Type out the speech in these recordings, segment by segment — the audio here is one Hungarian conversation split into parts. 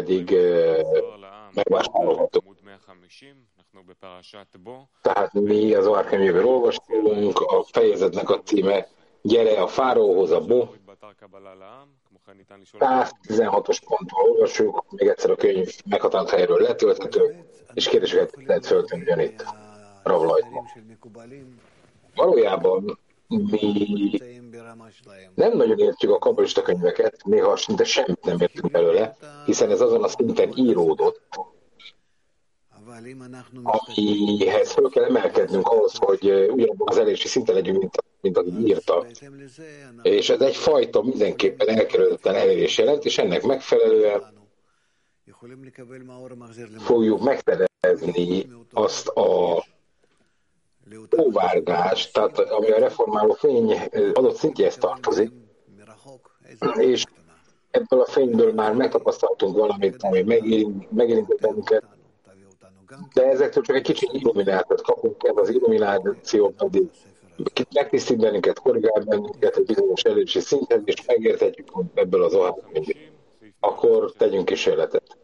pedig megvásárolható. Tehát mi az Zohar könyvéből olvastunk, a fejezetnek a címe Gyere a fáraóhoz, a Bo. 116-os ponttól olvasjuk, még egyszer a könyv meghatározott helyről letölthető, és kérdéseket lehet föltenni ugyanitt Ravlajtban. Valójában mi nem nagyon értjük a kabbalista könyveket, néha szinte semmit nem értünk belőle, hiszen ez azon a szinten íródott, amihez föl kell emelkednünk ahhoz, hogy ugyanabban az elérési szinten legyünk, mint aki írta. És ez egyfajta mindenképpen elkerülhetetlen elérés jelent, és ennek megfelelően fogjuk megszerezni azt a óvárgást, tehát ami a reformáló fény adott szintjéhez tartozik, és ebből a fényből már megtapasztaltunk valamit, ami megérintett bennünket, de ezektől csak egy kicsi illuminációt kapunk, ez az illumináció pedig megtisztít bennünket, korrigál bennünket egy bizonyos elérési szinthez, és megérthetjük ebből az oházakönyvét. Akkor tegyünk kísérletet.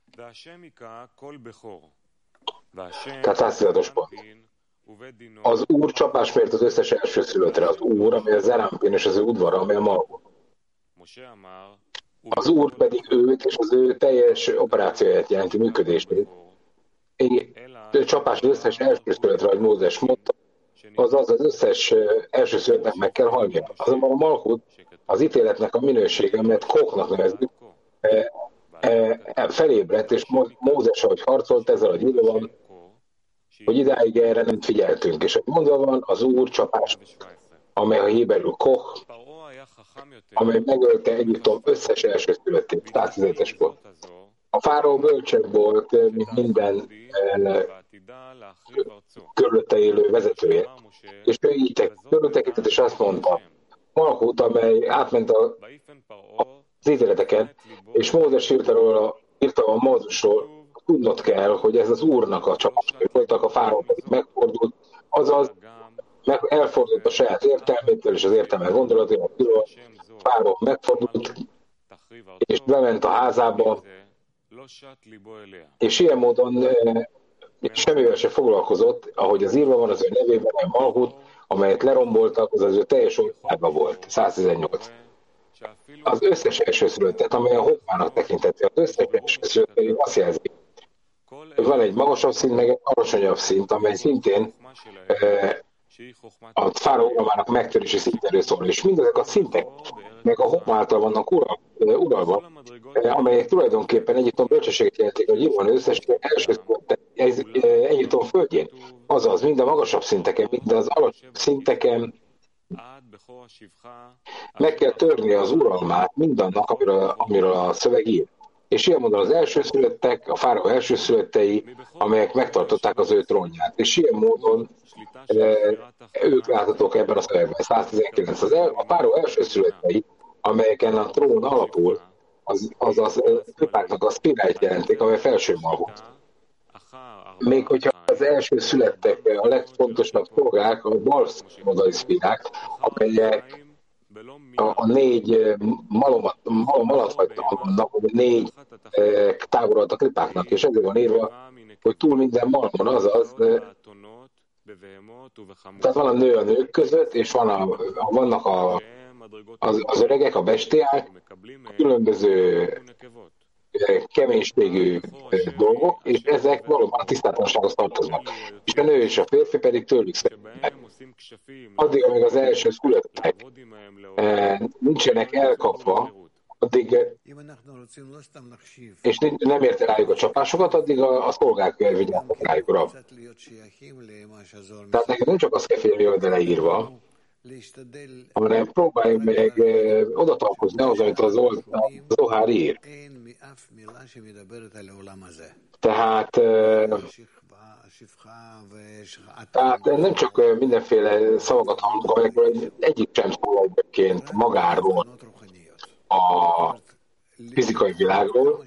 Tehát 116-os pont. Az Úr csapásmért az összes elsőszülöttre, az Úr, amely a Zerampin és az ő udvara, amely a Malkut. Az Úr pedig őt és az ő teljes operációját jelenti, működését. Csapás az összes elsőszülöttre, ahogy Mózes mondta, azaz az összes elsőszülöttnek meg kell halnia. Azonban a Malkut az ítéletnek a minősége, amelyet Kochnak nevezzük, felébredt, és Mózes, ahogy harcolt, ezzel a gyilvan, hogy idáig erre nem figyeltünk. És mondva van az Úr csapás, amely a héberül Koch, amely megölte Egyiptom összes elsőszülöttét, 117-es volt. A fáraó bölcsebb volt, mint minden körülötte élő vezetője. És ő így körültekintett, és azt mondta, Malkut, amely átment az ítéleteket, és Mózes írta a Mózesról, tudnod kell, hogy ez az Úrnak a csapásai voltak, a fáraó pedig megfordult, azaz elfordult a saját értelmétől és az értelme gondolatével, a fáraó megfordult, és bement a házába, és ilyen módon semmivel se foglalkozott, ahogy az írva van az ő nevében, a Malkut, amelyet leromboltak, az ő teljes országa volt, 118. Az összes elsőszülöttet, amely a hoppának tekinteti, az összes elsőszülöttet azt jelzi, hogy van egy magasabb szint, meg egy alacsonyabb szint, amely szintén a fáraó uralmának megtörési szintéről szól, és mindezek a szintek, meg a hopp által vannak uralva, amelyek tulajdonképpen Egyiptom bölcsességet jelentik, hogy itt van az összes elsőszülöttet Egyiptom földjén. Azaz, mind a magasabb szinteken, mind az alacsonyabb szinteken meg kell törni az uralmát mindannak, amiről a szöveg ír. És ilyen módon az elsőszülöttek, a fáraó elsőszülöttei, amelyek megtartották az ő trónját. És ilyen módon ők láthatók ebben a szövegben. 119. A fáraó elsőszülöttei, amelyeken a trón alapul, az klipáknak a szpiráit jelentik, amely felső Malkut. Még hogyha az első születtek a legfontosabb szolgák, a bal oldali szpirák, amelyek a négy malom alatt vannak, vagy négy távolodott a klipáknak, és ezért van írva, hogy túl minden malmon, azaz, tehát van a nő a nők között, és vannak az öregek, a bestiák, különböző keménységű dolgok, és ezek valóban a tisztátalansághoz tartoznak. És a nő és a férfi pedig tőlük szeretnek. Addig, amíg az első szülöttek nincsenek elkapva, addig, és nem érte rájuk a csapásokat, addig a szolgák vigyáznak rájuk. Tehát neked nem csak azt kell félni, hogy leírva, hanem próbáljunk meg oda találkozni ahhoz, amit az Zohár ír. Tehát nem csak mindenféle szavakat hallunk, amelyekről egyik sem szól egyébként magáról, a fizikai világról.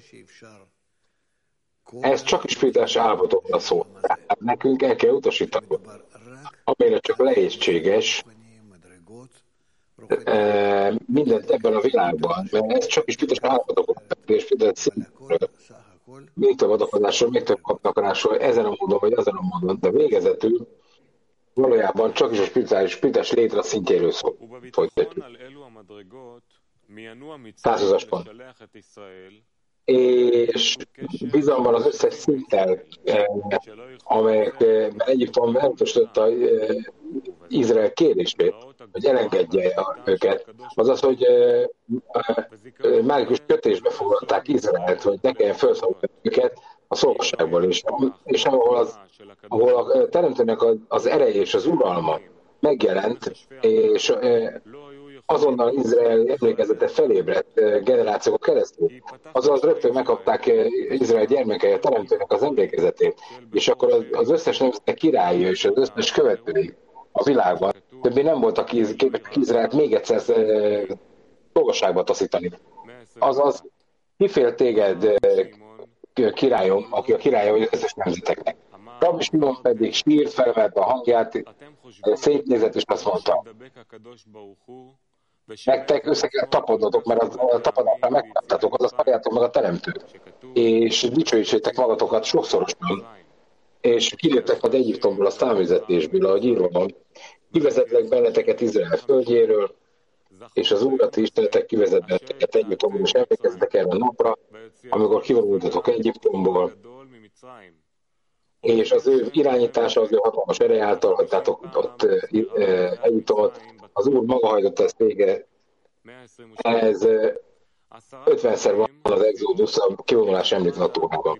Ez csak is spirituális állapotokra szól. Tehát nekünk el kell utasítani, amelyre csak lehetséges mindent ebben a világban, mert ez csak is büdös állapotok, és büdös szintről, még több adakozásról, még több kapnakarásról, ezen a módon, vagy azon a módon, de végezetül valójában csak is a spirituális létre szintjéről folytatjuk. 120-as pont. És bizalomban az összes szinttel, amelyekben Egyiptom elutasította Izrael kérését, hogy elengedje őket, azaz, hogy mágikus kötésbe fogadták Izraelt, hogy ne kelljen felszabadítani őket a szolgaságból is. És ahol a teremtőnek az ereje és az uralma megjelent, és azonnal Izrael emlékezete felébredt generációk keresztül. Azaz rögtön megkapták Izrael gyermekei a teremtőnek az emlékezetét, és akkor az összes nemzetek királyi és az összes követői a világban többé nem voltak képesek Izraelt még egyszer dolgosságba taszítani. Azaz kifél téged királyom, aki a királya vagy az összes nemzeteknek. Rabbi Simon pedig sírt, felvette a hangját, szétnézett és azt mondta, nektek össze kell tapadnotok, mert a tapadásra megkaptatok, azaz halljátok meg a teremtőt. És dicsőítsétek magatokat sokszorosan, és kiléptek az Egyiptomból, a számüzetésből, ahogy írva van. Kivezetlek benneteket Izrael földjéről, és az Úrat Istenetek kivezet benneteket Egyiptomból, és emlékezzetek erre a napra, amikor kivonultatok Egyiptomból, és az ő irányítása, az ő hatalmas ereje által hagytátok ott Egyiptomot. Az Úr maga hajtott ezt vége. Ez 50-szer van az Exodus, a kivonulás említve a Tórában.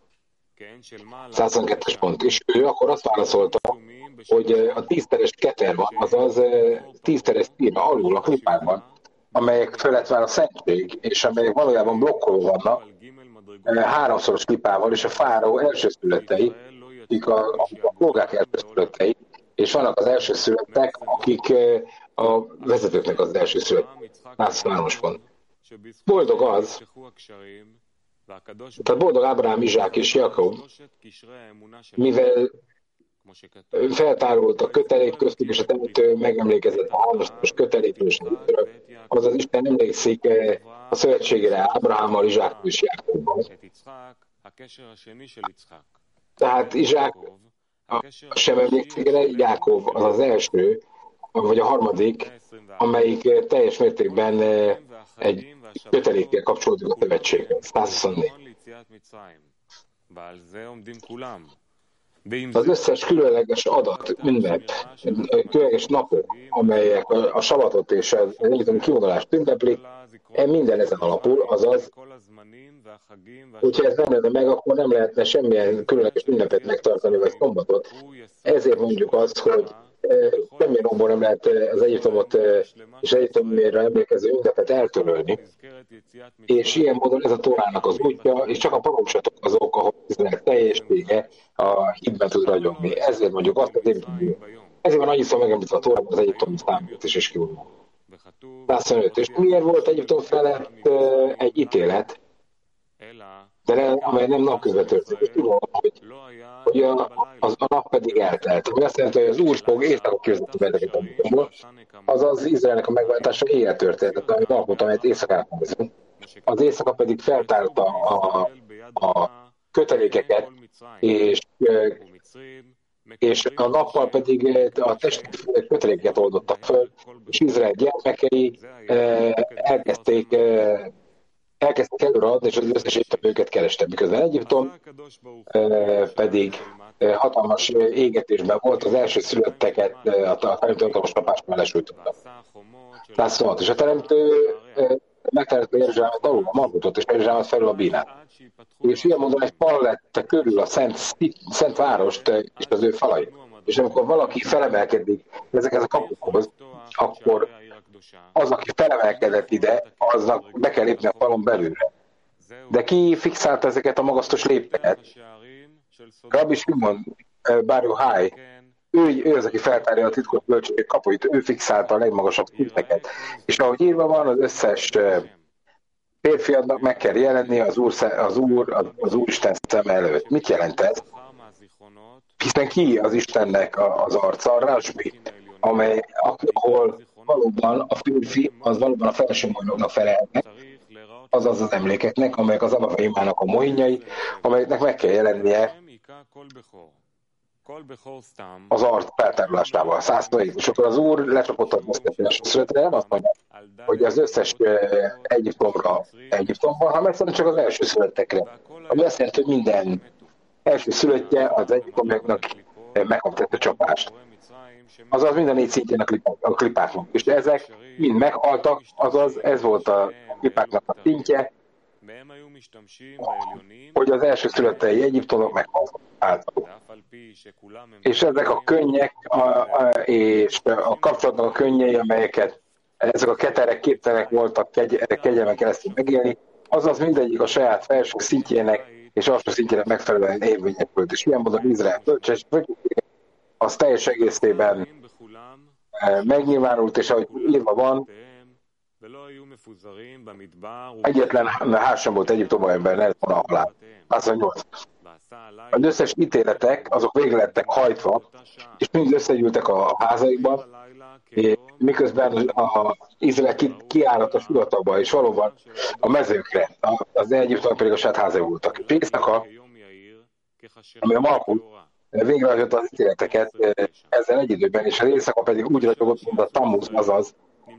122-es pont. És ő akkor azt válaszolta, hogy a 10-teres keter van, azaz 10-teres színe alul a klipákban, amelyek fölött van a szentség, és amelyek valójában blokkolva vannak, 3-szoros klipával, és a fáraó elsőszülöttei, akik a polgák elsőszülöttei, és vannak az elsőszülöttek, akik a vezetőknek az elsőszülött. 103-as pont. Boldog az, tehát boldog Ábrahám, Izsák és Jakob, mivel feltárult a kötelék köztük, és a teremtő megemlékezett a harmatos kötelékről és azaz Isten emlékszik a szövetségére Ábrahámmal, Izsákkal és Jákobbal. Tehát Izsák sem emlékszik rá, Jákob az az első, vagy a harmadik, amelyik teljes mértékben egy kötelékkel kapcsolódik a szövetséghez. 124. Az összes különleges adat, ünnep, különleges napok, amelyek a sabatot és az egyetemi kivonulást ünneplik, minden ezen alapul, azaz, hogyha ez nem lenne meg, akkor nem lehetne semmilyen különleges ünnepet megtartani, vagy szombatot. Ezért mondjuk azt, hogy semmilyen okból nem lehet az Egyiptomot és Egyiptomra emlékező ünnepet eltörölni. És ilyen módon ez a Tórának az útja, és csak a parancsolatok azok, ahol Izrael teljessége a hitben tud ragyogni. Ezért mondjuk azt az Egyiptomról. Ezért van annyiszor megemlítve a Tórában az Egyiptom számítés és kívül. 125. És miért volt Egyiptom felett egy ítélet, de amely nem napközben történt. És tudom, hogy a nap pedig eltelt. Ami azt jelenti, hogy az Úr fog éjszaka kivezetni benneket a Egyiptomból, azaz Izraelnek a megváltása éjjel történt, ami napot, amelyet éjszakán hozzunk. Az éjszaka pedig feltárta a kötelékeket, és a nappal pedig a testi köteléket oldotta föl, és Izrael gyermekei elkezdték előreadni, és az összes őket kerestek. Miközben Egyiptom pedig hatalmas égetésben volt, az első szülötteket a teremtő hatalmas napásban lesújtottak. 106. És a teremtő megteremtette Jeruzsálemet alul a Margutot, és Jeruzsálemet felül a Bínát. És ilyen módon egy fal lett körül a szent várost és az ő falai. És amikor valaki felemelkedik ezekhez a kapukhoz, akkor az, aki felemelkedett ide, aznak be kell lépni a falon belülre. De ki fixálta ezeket a magasztos lépteket? Rabbi Simon Bar Yochai, ő az, aki feltárja a titkos bölcsesség kapuit, ő fixálta a legmagasabb szinteket. És ahogy írva van, az összes férfiadnak meg kell jelenni az Úristen szem előtt. Mit jelent ez? Hiszen ki az Istennek az arca? A Rásbi, ahol valóban a férfi, az valóban a felső majmoknak felel meg, azaz az emlékeknek, amelyek az Abba imának a mohinjai, amelyeknek meg kell jelennie az arc feltárulásával. 100%. És akkor az Úr lecsapott az összes születre, nem azt mondja, hogy az összes Egyiptomban, hanem egyszerűen csak az első születtekre. Ami azt jelenti, hogy minden első szülöttje az egyiptomiaknak megkapta a csapást. Azaz minden 4 szintjén a klipáknak. És ezek mind meghaltak, azaz ez volt a klipáknak a szintje, hogy az első születtei egyiptomok meghaltak általuk. És ezek a könnyek, és a kapcsolatnak a könnyei, amelyeket ezek a keterek képtelenek voltak kegyelmen keresztül megélni, azaz mindegyik a saját felső szintjének és alsó szintjének megfelelően érvényesült. És ilyen módon Izrael bölcsesség az teljes egészében megnyilvánult, és ahogy írva van, egyetlen ház sem volt Egyiptomban ember, ne lett volna halál. Azt mondja, az összes ítéletek, azok végre lettek hajtva, és mind összegyűltek a házaikban, miközben Izrael kiállott a sivatagba, és valóban a mezőkre, az Egyiptomban pedig a saját házai voltak. És éjszaka, ami a Malkut, végrehajtott az ítéleteket ezzel egy időben, és az éjszaka pedig úgy ragyogott, mint a Tammuz, azaz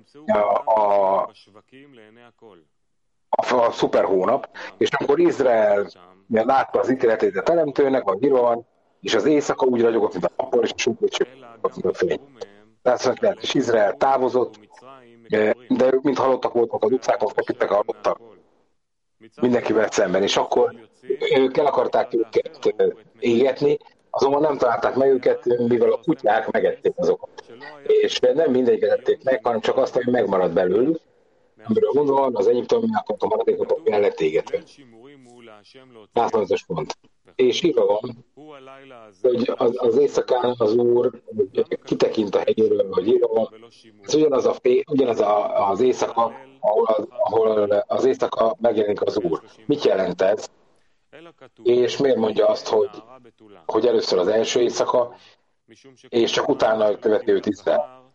a szuperhónap, és amikor Izrael látta az ítéletét a teremtőnek, a Híron, és az éjszaka úgy ragyogott, mint a napon, és a fény. Tehát, és Izrael távozott, de ők mind halottak voltak az utcákon, feküdtek halottak mindenkivel szemben, és akkor ők el akarták őket égetni, azonban nem találták meg őket, mivel a kutyák megették azokat. És nem mindegyiket ették meg, hanem csak azt, hogy megmaradt belőlük, amiről mondom, az egyiptomiaknak a maradékot el lett égetve. 105-ös pont. És írva van, hogy az éjszakán az Úr kitekint a hegyéről, hogy írva van, ez ugyanaz az éjszaka, ahol az éjszaka megjelenik az Úr. Mit jelent ez? És miért mondja azt, hogy először az első éjszaka, és csak utána követő őt Izrael?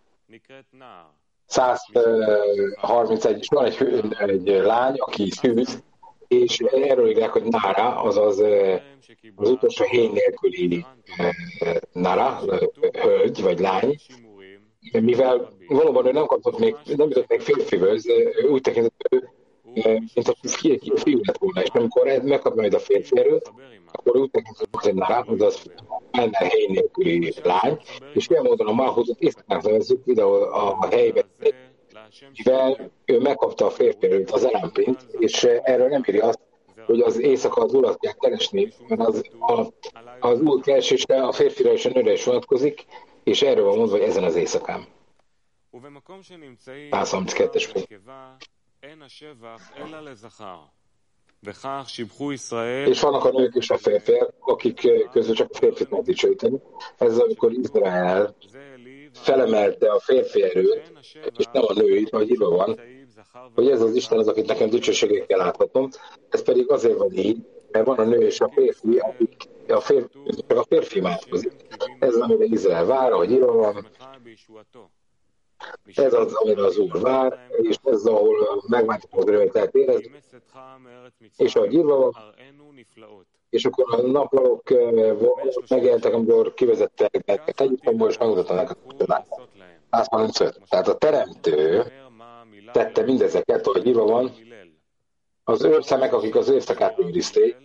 131, és van egy lány, aki szűz, és erről írják, hogy Nára, azaz az utolsó hén nélküli Nára, hölgy vagy lány, mivel valóban ő nem jutott még férfivőz, úgy tekintett, mint a fiú lett volna, és amikor megkap majd a férfierőt, akkor úgy tekintett, hogy Nára, azaz benne hén nélküli lány, és ilyen módon a Malchutot északnak nevezzük, videó a helyben, mivel ő megkapta a férfierőt, az elámpint, és erről nem írja azt, hogy az éjszaka az urat kell keresni, mert az úr keresése a férfira és a nőre is vonatkozik, és erről van mondva, hogy ezen az éjszakán. 132-es pont. És vannak a nők és a férfiak, akik közül csak a férfit meg dicsőíteni. Ez amikor Izrael felemelte a férfi erőt, és nem a nőit, ahogy írva van, hogy ez az Isten az, akit nekem dicsőségekkel láthatom. Ez pedig azért van így, mert van a nő és a férfi, akik csak a férfi imádkozik. Ez az, amire Izrael vár, ahogy írva van. Ez az, amire az Úr vár, és ez az, ahol megváltozik az örömet érezni. És ahogy írva van, és akkor a naplalok megjelentek, amikor kivezettek neked Egyiptomból, és megmutattak neked a csodát. 135. Tehát a teremtő tette mindezeket, ahogy írva van, az őrszemek, akik az éjszakát őrizték,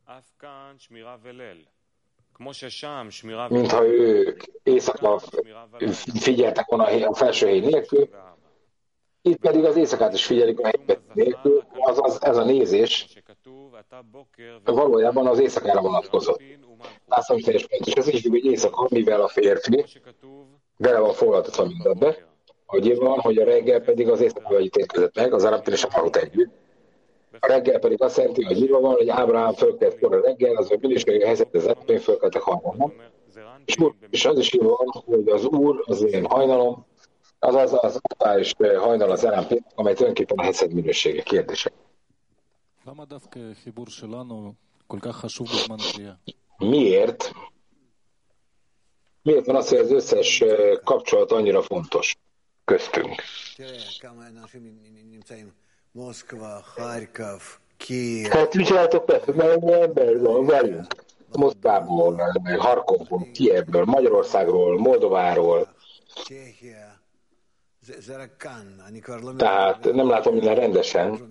mintha ők éjszaka figyeltek volna a felső hely nélkül, itt pedig az éjszakát is figyelik a helyben nélkül, azaz ez a nézés valójában az éjszakára vonatkozott. Lászom teljes pont, és ez is hogy éjszaka, mivel a férfi vele van foglaltatva mindenbe, hogy írva van, hogy a reggel pedig az éjszaka ítélkezett meg, az Áramtén és a Malchut együtt. A reggel pedig azt jelenti, hogy írva van, hogy Ábrahám fölkelt kora reggel, az a bűnösségi helyzet az Áramtén fölkeltek hajnalom. És az is írva van, hogy az Úr az én hajnalom, azaz az aktuális hajnal az Áramtén, amely tulajdonképpen a heszed minősége kérdése. Miért van az, hogy az összes kapcsolat annyira fontos? köztünk. Hát vigyázzatok be, mennyi ember van velünk. Moszkvából, Harkovból, Kijevből, Magyarországról, Moldováról. Tehát nem látom minden rendesen.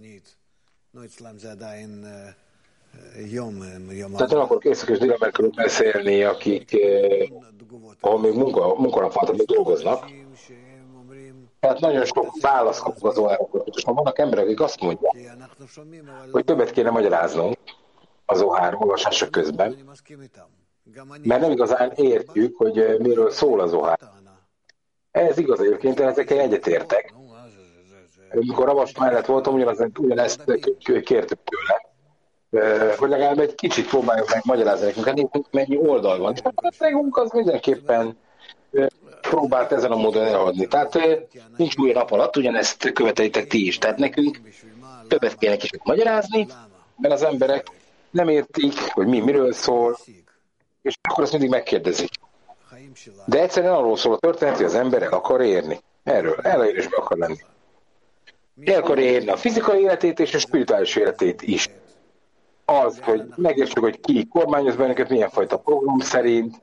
Tehát nem akarok észak és dél-amerikáról beszélni, akik, ahol még munkanap van, még dolgoznak. Tehát nagyon sok választ kapunk az OHR-okról. És vannak emberek, akik azt mondják, hogy többet kéne magyaráznunk az OHR olvasása közben, mert nem igazán értjük, hogy miről szól az OHR. Ez igaz egyébként, ezekkel egyetértek. Amikor Ravas mellett voltam, ugyanezt kértük tőle, hogy legalább egy kicsit próbáljuk meg magyarázni nekünk, hát mennyi oldal van. Tehát a szegünk az mindenképpen próbált ezen a módon eladni. Tehát nincs új nap alatt, ugyanezt követelitek ti is. Tehát nekünk többet kéne kicsit magyarázni, mert az emberek nem értik, hogy miről szól, és akkor azt mindig megkérdezik. De egyszerűen arról szól a történet, hogy az ember el akar érni. Erről elérésbe akar lenni. El akar érni a fizikai életét és a spirituális életét is. Az, hogy megértsük, hogy ki kormányoz bennünket, milyen fajta program szerint,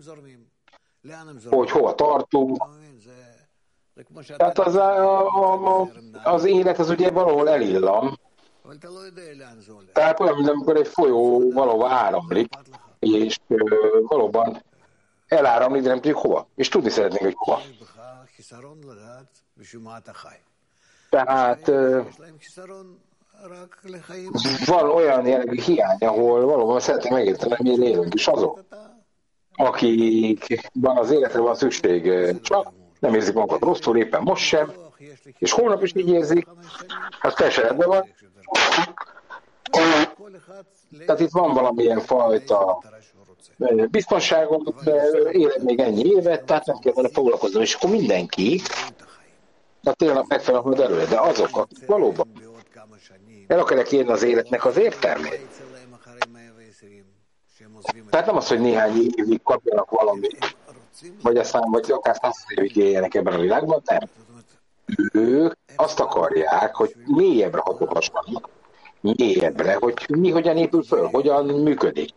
hogy hova tartunk. Tehát az élet az ugye valahol elillam. Tehát olyan, mint amikor egy folyó valahova áramlik, és valóban eláramlik, de nem tudjuk hova. És tudni szeretnénk, hogy hova. Tehát van olyan jellegű hiány, ahol valóban szeretnénk megérteni, hogy miért élünk, és azok, akikben az életre van szükség, csak nem érzik magukat rosszul, éppen most sem, és holnap is így érzik, az teljesen rendben van. Tehát itt van valamilyen fajta biztonságom, de élek még ennyi évet, tehát nem kell vele foglalkoznom, és akkor mindenki, tehát tényleg megfelelően majd előre, de azok, akik valóban el akarják érni az életnek az értelmét. Tehát nem az, hogy néhány évig kapjanak valamit, vagy aztán, vagy akár 100 évig éljenek ebben a világban, nem. Ők azt akarják, hogy mélyebbre hatolhassanak, mélyebbre, hogy mi hogyan épül föl, hogyan működik.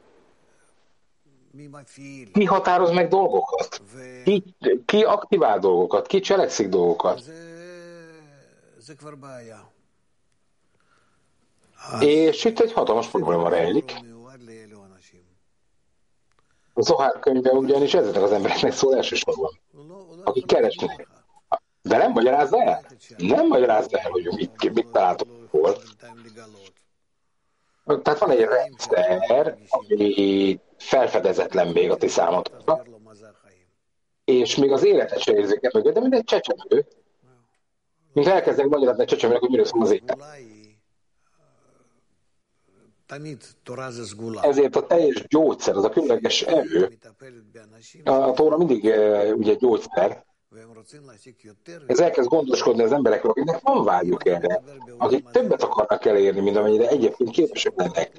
Ki határoz meg dolgokat? Ki aktivál dolgokat? Ki cselekszik dolgokat? És itt egy hatalmas probléma rejlik. Az OHR könyve ugyanis ezeknek az embereknek szól elsősorban, akik keresnek. De nem magyarázza el? Nem magyarázza el, hogy mit találtok hol. Tehát van egy rendszer, ami felfedezetlen még a ti számotokra, és még az életet se érzik el mögött, de mint egy csecsemő. Mint elkezdenek magyarázni egy csecsemőnek, hogy miről szól az élet. Ezért a teljes gyógyszer, az a különleges erő, a Tóra mindig ugye gyógyszer, ez elkezd gondoskodni az emberekről, akiknek van vágyuk erre, akik többet akarnak elérni, mint amennyire egyébként képesek lennek.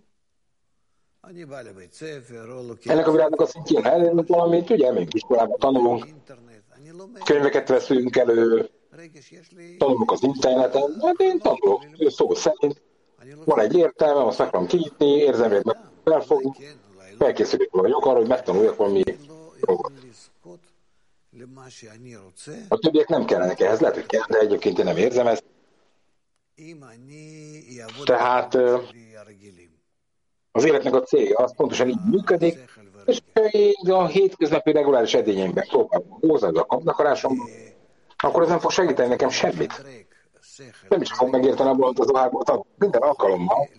Ennek a világnak a szintjén elérünk valamit, ugye elmegyünk iskolába, tanulunk, könyveket veszünk elő, tanulunk az interneten, hát én tanulok szó szerint. Van egy értelme, azt meg tudom kinyitni, érzemét meg felfogni, felkészülök vagyok arra, hogy megtanuljak valami dolgot. A többiek nem kellenek ehhez, lehet, hogy kell, de egyébként én nem érzem ezt. Tehát az életnek a célja az pontosan így működik, és én a hétköznapi reguláris edényeimben próbálom hozzá a kapnakarásomban, akkor ez nem fog segíteni nekem semmit. Nem is fog megérteni abból az OHR-ból, minden alkalommal.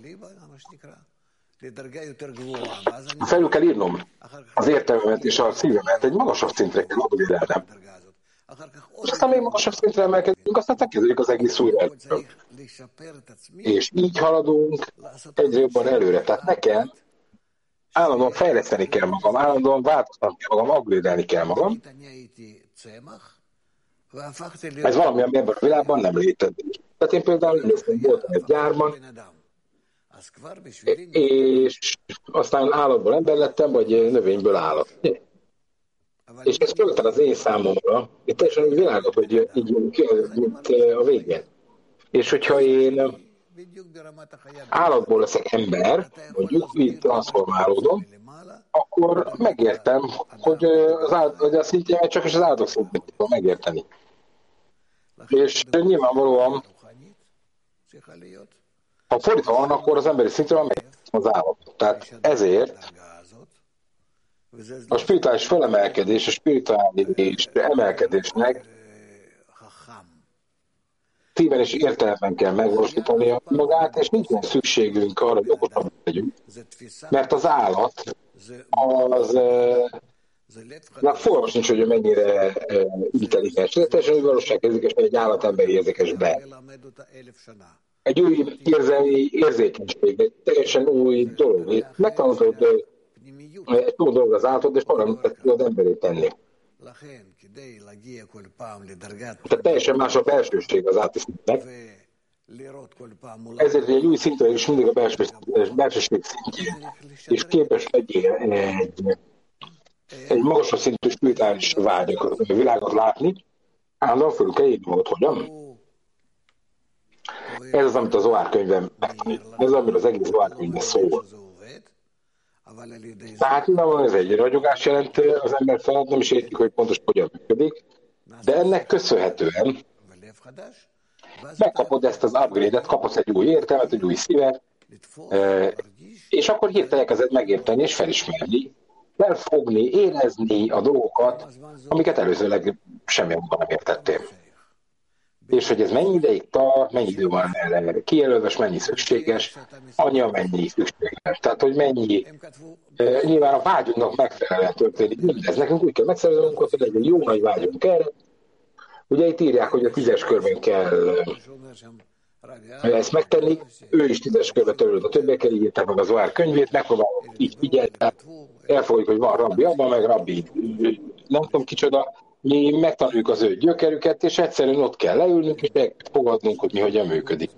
Felül kell írnom az értelmemet és a szívemet, egy magasabb szintre kell upgrade-elnem. És aztán még magasabb szintre emelkedünk, aztán megkezdődik az egész újra előről. És így haladunk egyre jobban előre. Tehát nekem állandóan fejleszteni kell magam, állandóan változtatni kell magam, upgrade-elni kell magam. Ez valami, ami ebben a világban nem létezik. Tehát én például voltam egy gyárban, és aztán állatból ember lettem, vagy növényből állat. És ez föltel az én számomra, itt teljesen világos, hogy így jön ki, mint a végén. És hogyha én állatból leszek ember, mondjuk, így transformálódom, akkor megértem, hogy hogy a szintjémet csak is az állatok szintjén tudom megérteni. És nyilvánvalóan, ha fordítva van, akkor az emberi szintről megértem az állat. Tehát ezért a spirituális felemelkedés, a spirituális emelkedésnek szíven és értelemben kell megvalósítani magát, és nincsen szükségünk arra, hogy okosabbak legyünk, mert az állat az fogalmas nincs, hogy mennyire intelligens. Ez teljesen valóságkezik, és egy állatember érzékes be. Egy új érzelmi érzékenység, egy teljesen új dolog. Megtanultad egy jó dolog az állatot, és arra tudod emberét tenni. Tehát teljesen más a belsőség az átiszintnek. Ezért egy új szintre is mindig a belsőség szintjén, és képes legyél egy magasabb szintű spirituális világot látni, állandóan fölül kell írni volt, hogyan? Ez az, amit az Zohar könyvben megtanít. Ez az, amiről az egész Zohar könyvben szól. Tehát nyilvánvalóan ez egy ragyogás jelent az ember felett, nem is értjük, hogy pontosan hogyan működik, de ennek köszönhetően megkapod ezt az upgrade-et, kapsz egy új értelmet, egy új szívet, és akkor hirtelen kezded megérteni és felismerni, felfogni, érezni a dolgokat, amiket előzőleg semmilyen módon nem értettél. És hogy ez mennyi ideig tart, mennyi idő van erre kijelölve, és mennyi szükséges, annyi, amennyi szükséges. Tehát, hogy mennyi, nyilván a vágyunknak megfelelően történik mindez. Nekünk úgy kell megszereznünk, hogy egy jó nagy vágyunk erre. Ugye itt írják, hogy a 10-es körben kell ezt megtenni, ő is 10-es körbe törőd a többiekkel, így írták meg a Zohar könyvét, megpróbálom így figyelni, elfogadjuk, hogy van rabbi abban, meg rabbi nem tudom kicsoda, mi megtanuljuk az ő gyökerüket, és egyszerűen ott kell leülnünk, és elfogadnunk, hogy mi hogyan működik.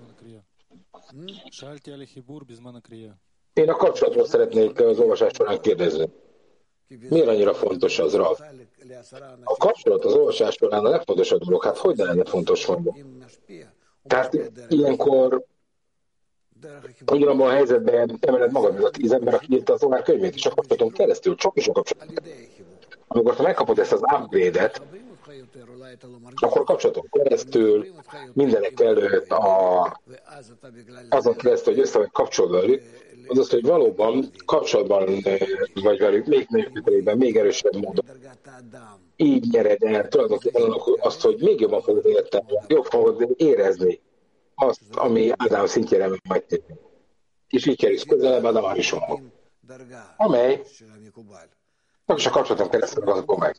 Én a kapcsolatról szeretnék az olvasás során kérdezni. Miért annyira fontos az, Rav? A kapcsolat az olvasás során a legfontosabb dolog, hát hogy ne lenne fontos volna? Tehát ilyenkor ugyanabban a helyzetben emeled magad, mint a 10 ember, aki írta az Zohar könyvét, és a kapcsolaton keresztül, csak is a kapcsolaton. Amikor te megkapod ezt az upgrade-et, akkor a kapcsolaton keresztül mindenek előtt azon keresztül, hogy össze vagy kapcsolva velük, az azt, hogy valóban kapcsolatban vagy velük még működésben, még erősebb módon. Így nyered el tulajdonképpen azt, hogy még jobban fogod érteni, jobb fogod érezni azt, ami Ádám szintjére megtérni. És így kerülsz közelebb Ádám Arisonhoz, amely csak is a kapcsolaton keresztül azokon meg.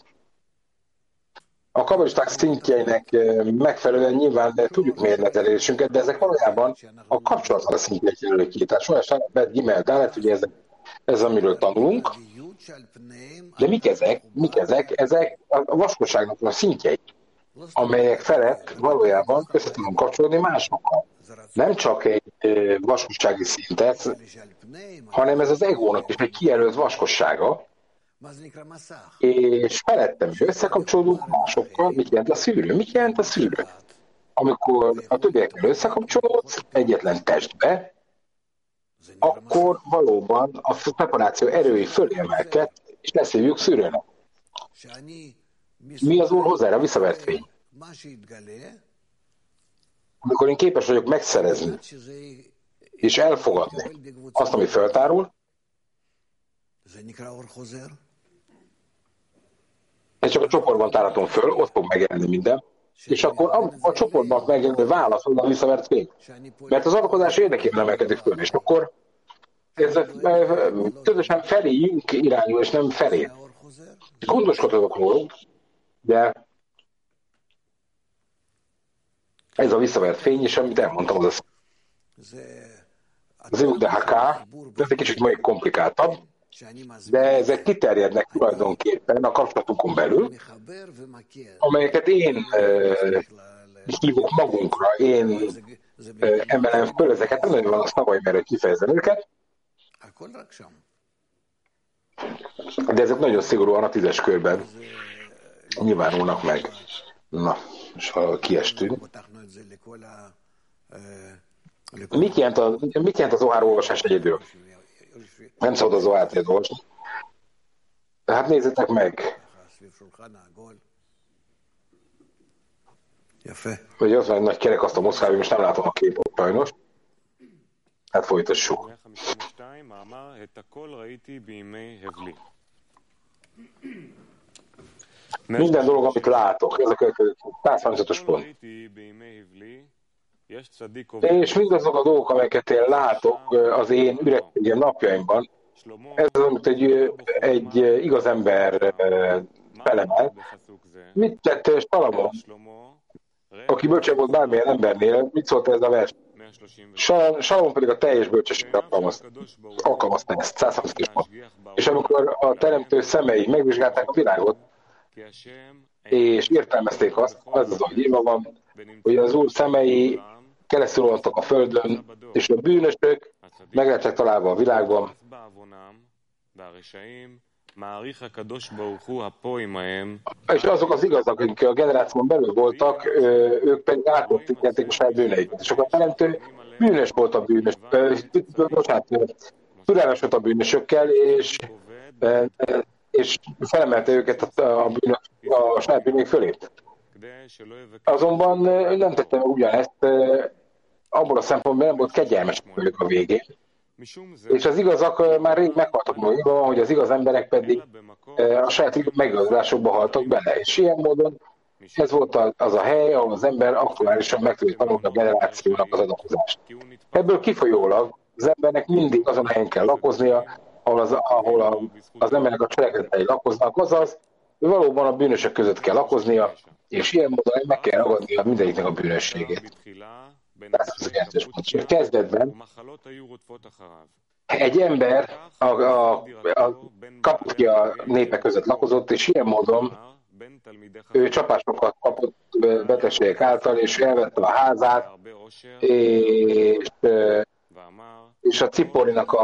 A kabbalisták szintjeinek megfelelően nyilván tudjuk mérni az elérésünket, de ezek valójában a kapcsolatban a szintjeit jelölik ki. Tehát Solyás Bet Gimel Dálet, ugye ez amiről tanulunk, de mik ezek? Ezek a vaskosságnak a szintjei, amelyek felett valójában össze tudunk kapcsolódni másokkal. Nem csak egy vaskossági szintet, hanem ez az egónak is egy kijelölt vaskossága, és felettem összekapcsolódunk másokkal. Mit jelent a szűrő? Mit jelent a szűrő? Amikor a többiekkel összekapcsolódsz egyetlen testbe, akkor valóban a szeparáció erői fölé emelked, és leszívjuk szűrőnek. Mi az Úr hozzá a visszavert fény? Amikor én képes vagyok megszerezni és elfogadni azt, ami feltárul, ez csak a csoportban tárhatom föl, ott fog megjelenni minden, és akkor a csoportban megjelenő válasz a visszavert fény. Mert az alkozás érdekében emelkedik föl, és akkor ez közösen feléjünk irányul, és nem felé. Gondoskodhatok rólunk, de ez a visszavert fény is, amit elmondtam, az Zivuk de Haká, ez egy kicsit majd komplikáltabb, de ezek kiterjednek tulajdonképpen a kapcsolatunkon belül, amelyeket én hívok magunkra, én emelem föl ezeket, nem nagyon van a szavaim erre kifejezem őket, De ezek nagyon szigorúan a 10-es körben nyilvánulnak meg. Na, és ha kiestünk. Mit jelent az Zohár olvasás egyedül? Nem szabad az Zohárt olvasni. Hát nézzétek meg. Ugye az van egy nagy kerekasztal Moszkvában, most nem látom a képot sajnos. Hát folytassuk. Minden dolog, amit látok, ez a következő 135-ös pont. És mindazok a dolgok, amelyeket én látok az én ürességem napjaimban, ez az, amit egy igaz ember felemel. Mit tett Salamon, aki bölcsebb volt bármilyen embernél, mit szólt ez a vers? Salamon pedig a teljes bölcsességre alkalmazta ezt, 130 pont. És amikor a teremtő szemei megvizsgálták a világot, és értelmezték azt, az ahogy írva van, hogy az Úr szemei keresztül voltak a földön, és a bűnösök meg lettek találva a világban. És azok az igazak, akik a generáción belül voltak, ők pedig átoltották a saját bűneiket. És akkor a teremtő bűnös volt a bűnös, türelmes volt a bűnösökkel, és felemelte őket a saját bűnök fölé. Azonban nem tette ugyanezt, abból a szempontból nem volt kegyelmes velük a végén. És az igazak már rég meghaltak magukban, hogy az igaz emberek pedig a saját megigazolásokba haltak bele. És ilyen módon ez volt az a hely, ahol az ember aktuálisan meg tudja tanulni a generációnak az adakozást. Ebből kifolyólag az embernek mindig azon a helyen kell lakoznia, ahol az embernek a cselekedetei lakoznak, azaz valóban a bűnösök között kell lakoznia, és ilyen módon meg kell ragadnia mindegyiknek a bűnösségét. Kezdetben egy ember kapott ki a népek között lakozott, és ilyen módon ő csapásokat kapott betegségek által, és elvette a házát, és a Ciporinak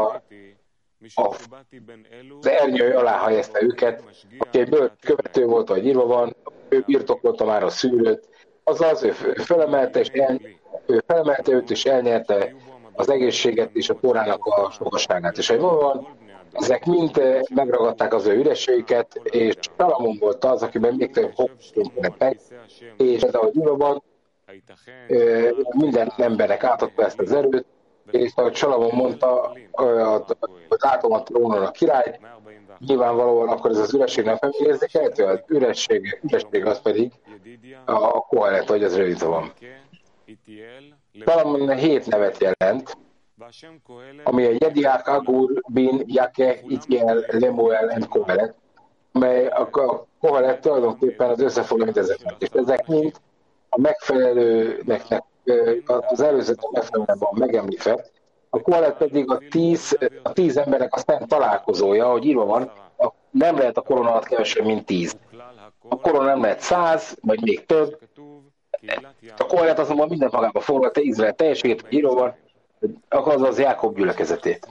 az ernyő alá helyezte őket, aki egy bölcs követő volt, ahogy írva van, ő birtokolta már a szűrőt, azaz ő felemelte őt, és elnyerte az egészséget és a Tórának a sokaságát. És ahogy van, ezek mind megragadták az ő ürességüket, és Salamon volt az, akiben még több hoppunk meg, és ez ahogy írva van, minden embernek átadta ezt az erőt, és ahogy Salamon mondta, hogy látom a trónon a királyt, nyilvánvalóan akkor ez az üresség nem felérzékelhető, az üresség az pedig a Kohelet, hogy az rövidítve van. Salamon 7 nevet jelent, ami a Jediák, Agur, Bin, Jake, Itiel, Lemuel and Kohelet, mely a Kohelet tulajdonképpen az összefoglaló mint ezeknek. És ezek mind a megfelelőnek, az előzetes megfelelően van megemlítve, a Kohelet pedig a 10 embernek a szent találkozója, hogy írva van, nem lehet a korona alatt kevesebb, mint 10. A korona nem lehet 100, vagy még több. A Kohelet azonban minden magába foglalta Izrael teljességét, hogy írva van, azaz Jákob gyülekezetét.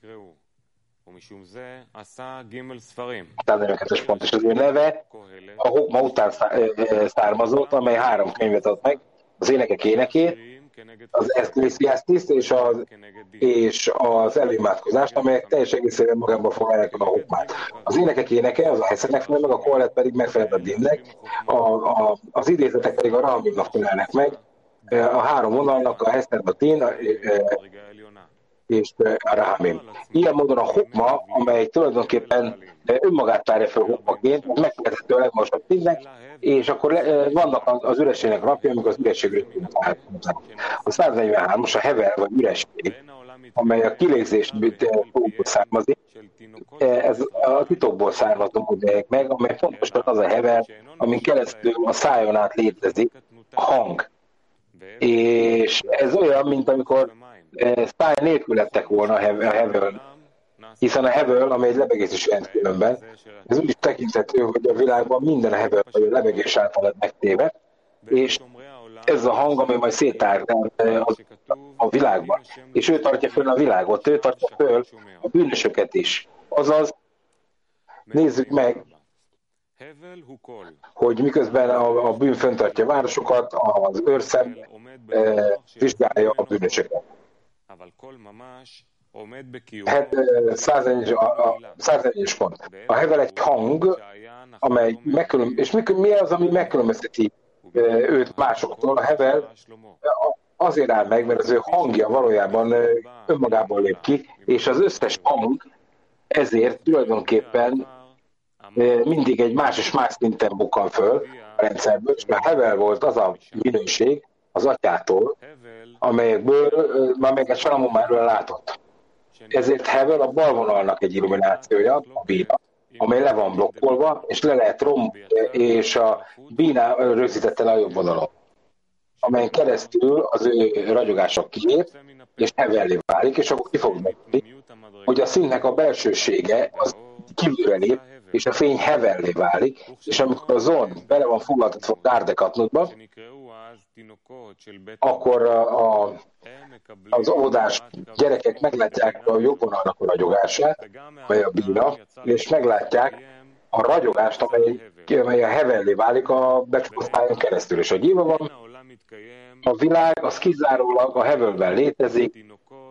Tehát pont, és az ő neve a Hokma után származott, amely 3 könyvet ad meg, az énekek énekét, az Eszklésztiásztiszt és az előimádkozást, amelyek teljes egészében magában foglalják a Hokmát. Az énekek éneke, az a Heszetnek felel meg, a Kohelet pedig megfelel a Dinnek, az idézetek pedig a Rahamimnak felelnek meg, a 3 vonalnak a Heszet, a Din és a Rahamim. Ilyen módon a Hokma, amely tulajdonképpen önmagát tárja fel Hokmaként, megtehető a legmagasabb Dinnek, és akkor vannak az ürességnek napja, amikor az ürességről tudnak. A 143-as a Hevel, vagy üresség, amely a kilégzésből származik, ez a titokból származó modellek meg, amely pontosan az a Hevel, amin keresztül a szájon át létezik a hang. És ez olyan, mint amikor száj nélkül lettek volna a Hevel, hiszen a Hevel, amely egy lebegés jelent különben, ez úgy is tekinthető, hogy a világban minden a Hevel, vagy a lebegés által lett megtéve, és ez a hang, ami majd szétár a világban. És ő tartja föl a világot, ő tartja föl a bűnösöket is. Azaz, Nézzük meg, hogy miközben a bűn fenntartja a városokat, az őrszem vizsgálja a bűnösöket. 101-es pont. A hevel egy hang, amely és mi az, ami megkülönbözteti őt másoktól? A hevel azért áll meg, mert az ő hangja valójában önmagából lép ki, és az összes hang ezért tulajdonképpen mindig egy más és más szinten bukkan föl a rendszerből, és a hevel volt az a minőség az atyától, amelyeket Salamon már látott. Ezért hevel a balvonalnak egy illuminációja, a bína, amely le van blokkolva, és le lehet és a bína rögzítette le a jobb oldalon, amelyen keresztül az ő ragyogások kilép, és hevellé válik, és akkor ki fog menni, hogy a színnek a belsősége az kívülre lép, és a fény hevellé válik, és amikor a zon bele van foglaltatva Gárdekatnutba, akkor az óvodás gyerekek meglátják a jobb vonalnak a ragyogását, vagy a bína, és meglátják a ragyogást, amely a hevellé válik a becsukott pályán keresztül. És a gyíva van, a világ az kizárólag a hevelben létezik,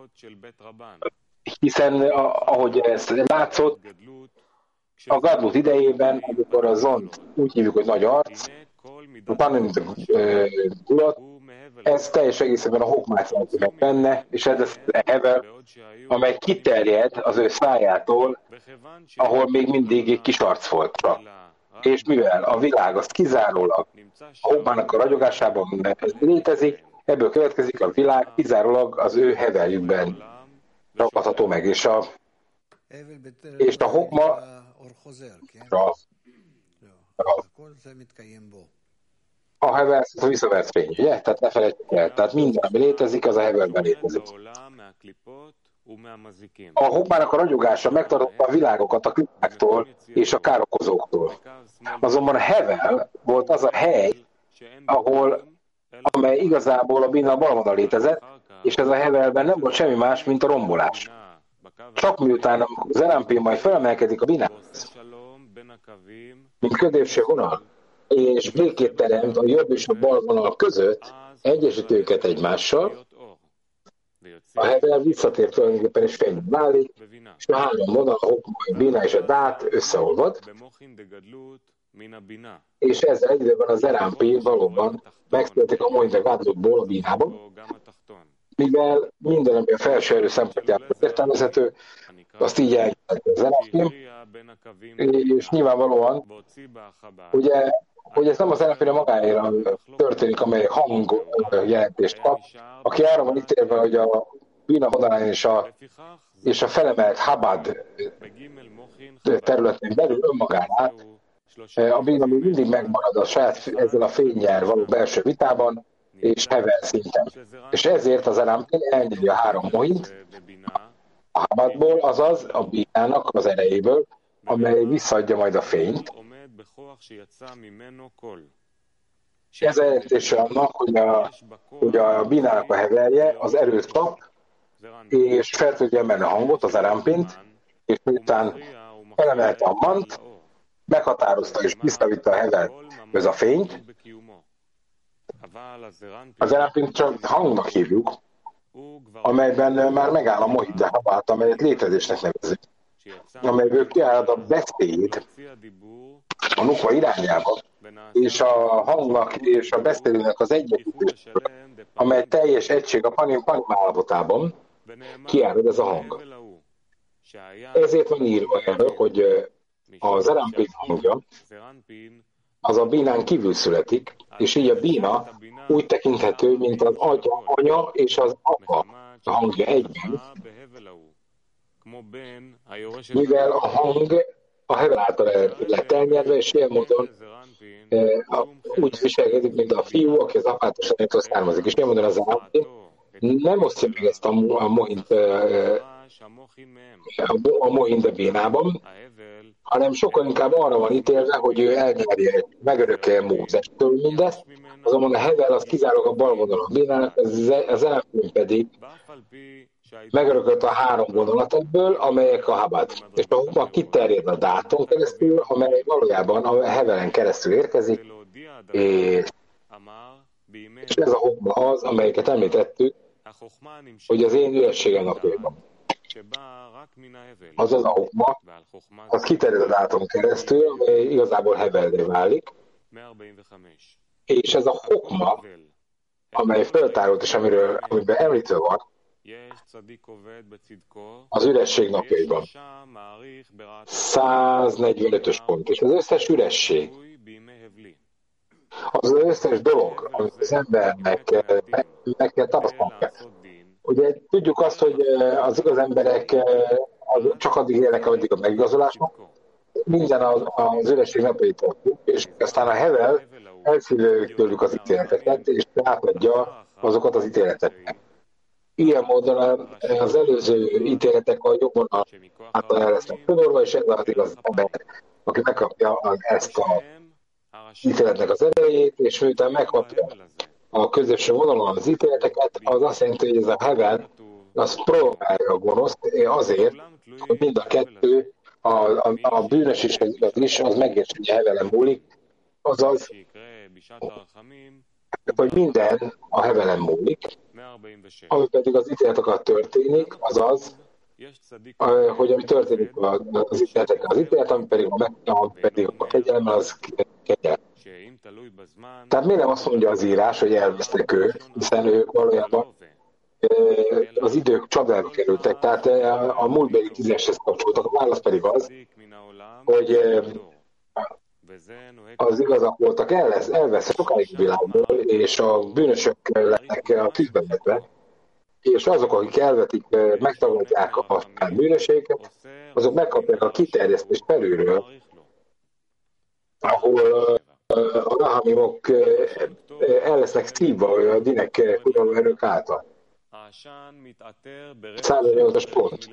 hiszen ahogy ezt látszott, a Gadlut idejében, amikor a Zont úgy hívjuk, hogy nagy arc, a Panim Gulat, ez teljes egészében a Hokmácnak meg benne, és ez a hevel, amely kiterjed az ő szájától, ahol még mindig egy kis arc volt csak. És mivel a világ az kizárólag a Hokmának a ragyogásában létezik, ebből következik a világ kizárólag az ő heveljükben ragadható meg, és a Hokma a hevel a visszavert fény, ugye? Tehát ne felejtjük el. Tehát minden, ami létezik, az a hevelben létezik. A Hokmának a ragyogása megtartotta a világokat a klipáktól és a károkozóktól. Azonban a hevel volt az a hely, amely igazából a bína balvonal létezett, és ez a hevelben nem volt semmi más, mint a rombolás. Csak miután az LMP majd felemelkedik a bínához, mint középső vonal, és békét teremt a jobb és a bal vonal között, egyesít őket egymással, a hevel visszatér tulajdonképpen és fényben válik, és a három vonal, a Hokma, a bína és a dát összeolvad, és ezzel egy időben az LMP valóban megszületik a Moinde Gadlutból a bínában, mivel minden, ami a felső erő szempontjából értelmezhető, azt így elnyújtani az LMP, és nyilvánvalóan, ugye, hogy ez nem az LMP-re magáéra történik, amely hang jelentést kap, aki arra van ítélve, hogy a bína vonalán és a felemelt Habad területén belül önmagánál, a bína még mindig megmarad a saját ezzel a fénnyel való belső vitában, és hevel szinten. És ezért az LMP elnyeri a három mohint a Habadból, azaz a bínának az erejéből, amely visszaadja majd a fényt. Ez a jelentése annak, hogy a bínának a heverje az erőt kap, és fel tudja emelni a hangot, az LMP-t, és miután felemelte a mant, meghatározta és visszavitte a heverhez a fényt. Az LMP-t csak hangnak hívjuk, amelyben már megáll a mohid de Habát, amelyet létezésnek nevezik, amelyből kiáll a beszéd a nukva irányába, és a hangnak és a beszélőnek az egyesítésről, amely teljes egység a panim állapotában kiárad ez a hang. Ezért van írva erről, hogy az LMP hangja az a bínán kívül születik, és így a bína úgy tekinthető, mint az anya és az apa a hangja egyben, mivel a hang a hevel által lett elnyerve, és ilyen módon úgy viselkedik, mint a fiú, aki az apától származik. És ilyen módon az LMP nem osztja meg ezt a mohint a Mohinder Bénában, hanem sokkal inkább arra van ítélve, hogy ő elnyerje, megörökkelje Mózestől mindezt, azonban a Hevel az kizárólag a bal vonalon Bénának, az elfőn pedig megörökölt a 3 vonalat ebből, amelyek a Habad. És a Hokma kiterjed a Dáton keresztül, amely valójában a Hevelen keresztül érkezik, és ez a Hokma az, amelyiket említettük, hogy az én ürességem napjaiban. Azaz a Hokma, az kiterjed a Dáton keresztül, amely igazából Hevelre válik, és ez a Hokma, amely feltárult és amiben említve van, az üresség napjaiban. 145-ös pont. És az összes üresség, az összes dolog, amit az embernek meg kell tapasztalni. Ugye tudjuk azt, hogy az igaz emberek csak addig élnek, ameddig a megigazolásnak. Minden az üresség napjait tartjuk, és aztán a Hevel elszívja tőlük az ítéleteket, és átadja azokat az ítéleteket. Ilyen módon az előző ítéletek a jobban által el lesznek fodorva, és ez az igaz ember, aki megkapja ezt a ítéletnek az erejét, és miután megkapja a középső vonalon az ítéleteket, az azt jelenti, hogy ez a Hevel az provokálja a gonoszt azért, hogy mind a kettő, a bűnös és az igaz is, az megértse, hogy a Hevelen múlik, azaz, hogy minden a Hevelen múlik, ami pedig az ítéleteket történik, azaz, hogy ami történik az ítéletekkel az ítélet, ami pedig a kegyelem, az kegyelem. Tehát miért nem azt mondja az írás, hogy elvesztek ők, hiszen ők valójában az idők csadába kerültek, tehát a múltbeli 10-eshez kapcsoltak, a válasz pedig az, hogy az igazak voltak elveszve sokáig a világból, és a bűnösök lettek a tűzben vetve, és azok, akik elvetik, megtagadják a bűnösséget, azok megkapják a kiterjesztést felülről, ahol a rahamimok el lesznek szívva a dinek uraló erők által. 108-as pont.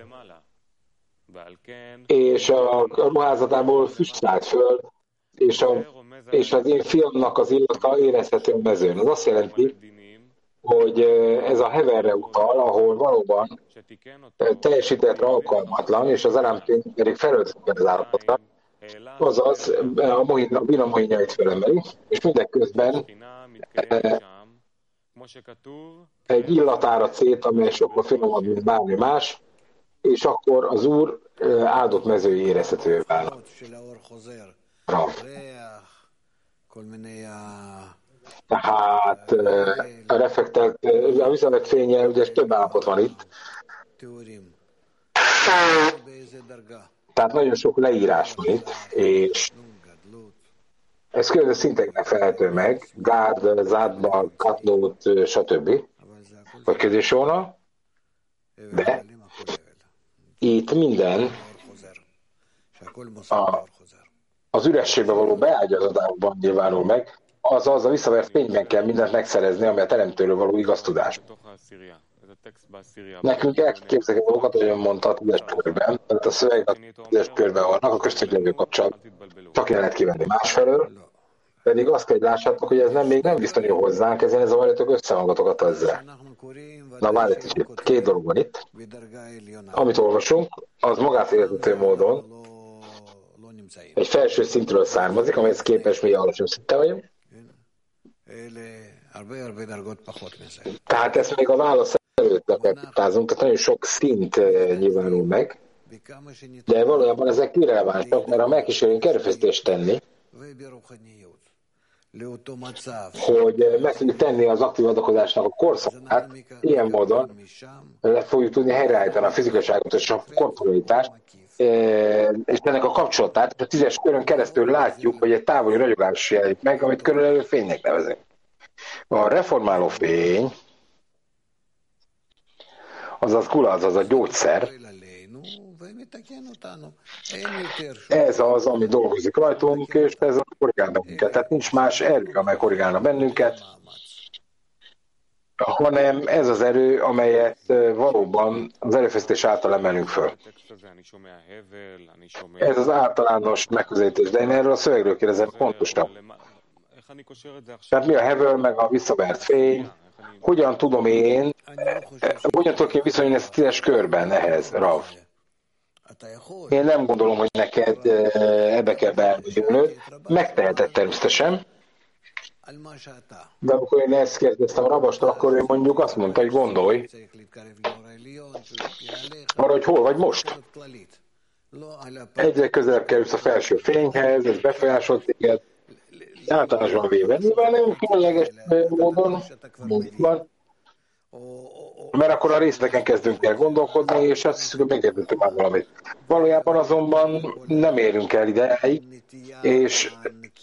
És a ruházatából füst szállt föl, és az én fiamnak az illata érezhető a mezőn. Az azt jelenti, hogy ez a Heverre utal, ahol valóban teljesítetre alkalmatlan, és az Arámként pedig felöltött az állapotra, azaz a Bina mohinjait felemeli, és mindeközben egy illatárad szét, amely sokkal finomabb, mint bármi más, és akkor az Úr áldott mezői érezhetővé válnak. Tehát a reflektelt, a visszavett fénye, ugye több állapot van itt. Tehát nagyon sok leírás van itt, és ez különböző szinteknek felelhető meg, Gárd, Zádba, Katlót, stb. Vagy közésóna, de itt minden az ürességbe való beágyazatában nyilvánul meg, azaz a visszavert fényben kell mindent megszerezni, ami a teremtőről való igaz tudás. Nekünk elképzelhető dolgokat, ahogyan mondta a 10-es körben, tehát a szöveg a 10-es körben vannak, a köztük lévő kapcsolat csak el lehet kivenni másfelől, pedig azt kell, hogy lássátok, hogy ez még nem viszonyul hozzánk, ezen ez a várjátok összehangatokat ezzel. Na várjátok egy kicsit, 2 dolog van itt. Amit olvasunk, az magát értető módon egy felső szintről származik, amelyhez képes mi alacsony szinten vagyunk. Tehát ezt még a válasz előtt akártázunk, tehát nagyon sok szint nyilvánul meg, de valójában ezek irrelevánsak, mert ha megkísérünk erőfeszítést tenni, hogy meg tudjuk tenni az aktív adakozásnak a korszakát, ilyen módon le fogjuk tudni helyreállítani a fizikaságot és a korporalitást, és ennek a kapcsolatát, és a 10-es körön keresztül látjuk, hogy egy távoli ragyogás jelenik meg, amit körülbelül fénynek nevezünk. A reformáló fény, azaz gula, azaz a gyógyszer, ez az, ami dolgozik rajtunk, és ez korrigál bennünket. Tehát nincs más erő, amely korrigálna bennünket. hanem ez az erő, amelyet valóban az erőfeszítés által emelünk föl. Ez az általános megközelítés, de én erről a szövegről kérdezem pontosan. Tehát mi a hevel, meg a visszavert fény, hogyan tudok én viszonyulni ezt a 10-es körben ehhez, Rav? Én nem gondolom, hogy neked ebbe kell beelmegyülnöd. Megteheted természetesen. De amikor én ezt kérdeztem a Rabastól, akkor ő mondjuk azt mondta, hogy gondolj arra, hogy hol vagy most. Egyre közelebb kerülsz a felső fényhez, ez befolyásolt téged, általánosan véve. Mivel nem különleges módon van, mert akkor a részleteken kezdünk el gondolkodni, és azt hiszük, hogy megértünk már valamit. Valójában azonban nem érünk el ideig, és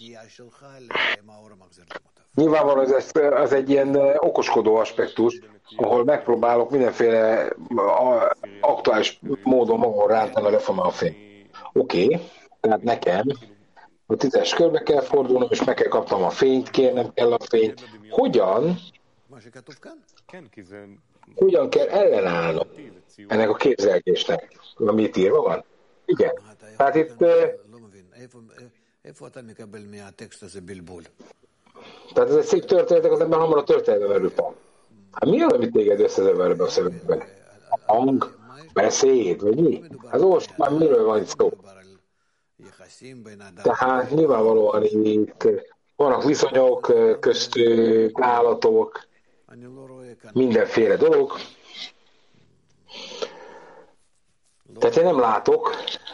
nyilvánvalóan ez egy ilyen okoskodó aspektus, ahol megpróbálok mindenféle aktuális módon magamon rántani a reformál fény. Oké, tehát nekem a 10-es körbe kell fordulnom, és meg kell kapnom a fényt, kérnem kell a fényt. Hogyan kell ellenállnom ennek a képzelgésnek, ami itt írva van? Igen. Tehát itt... Tehát ez egy szép történetek, az ember hamar a történetben merül fel. Hát mi az, amit téged összezever a szövegben? Hang, beszéd, vagy mi? Az már miről van itt szó? Tehát nyilvánvalóan itt vannak viszonyok köztük, állatok, mindenféle dolog. Tehát én nem látok.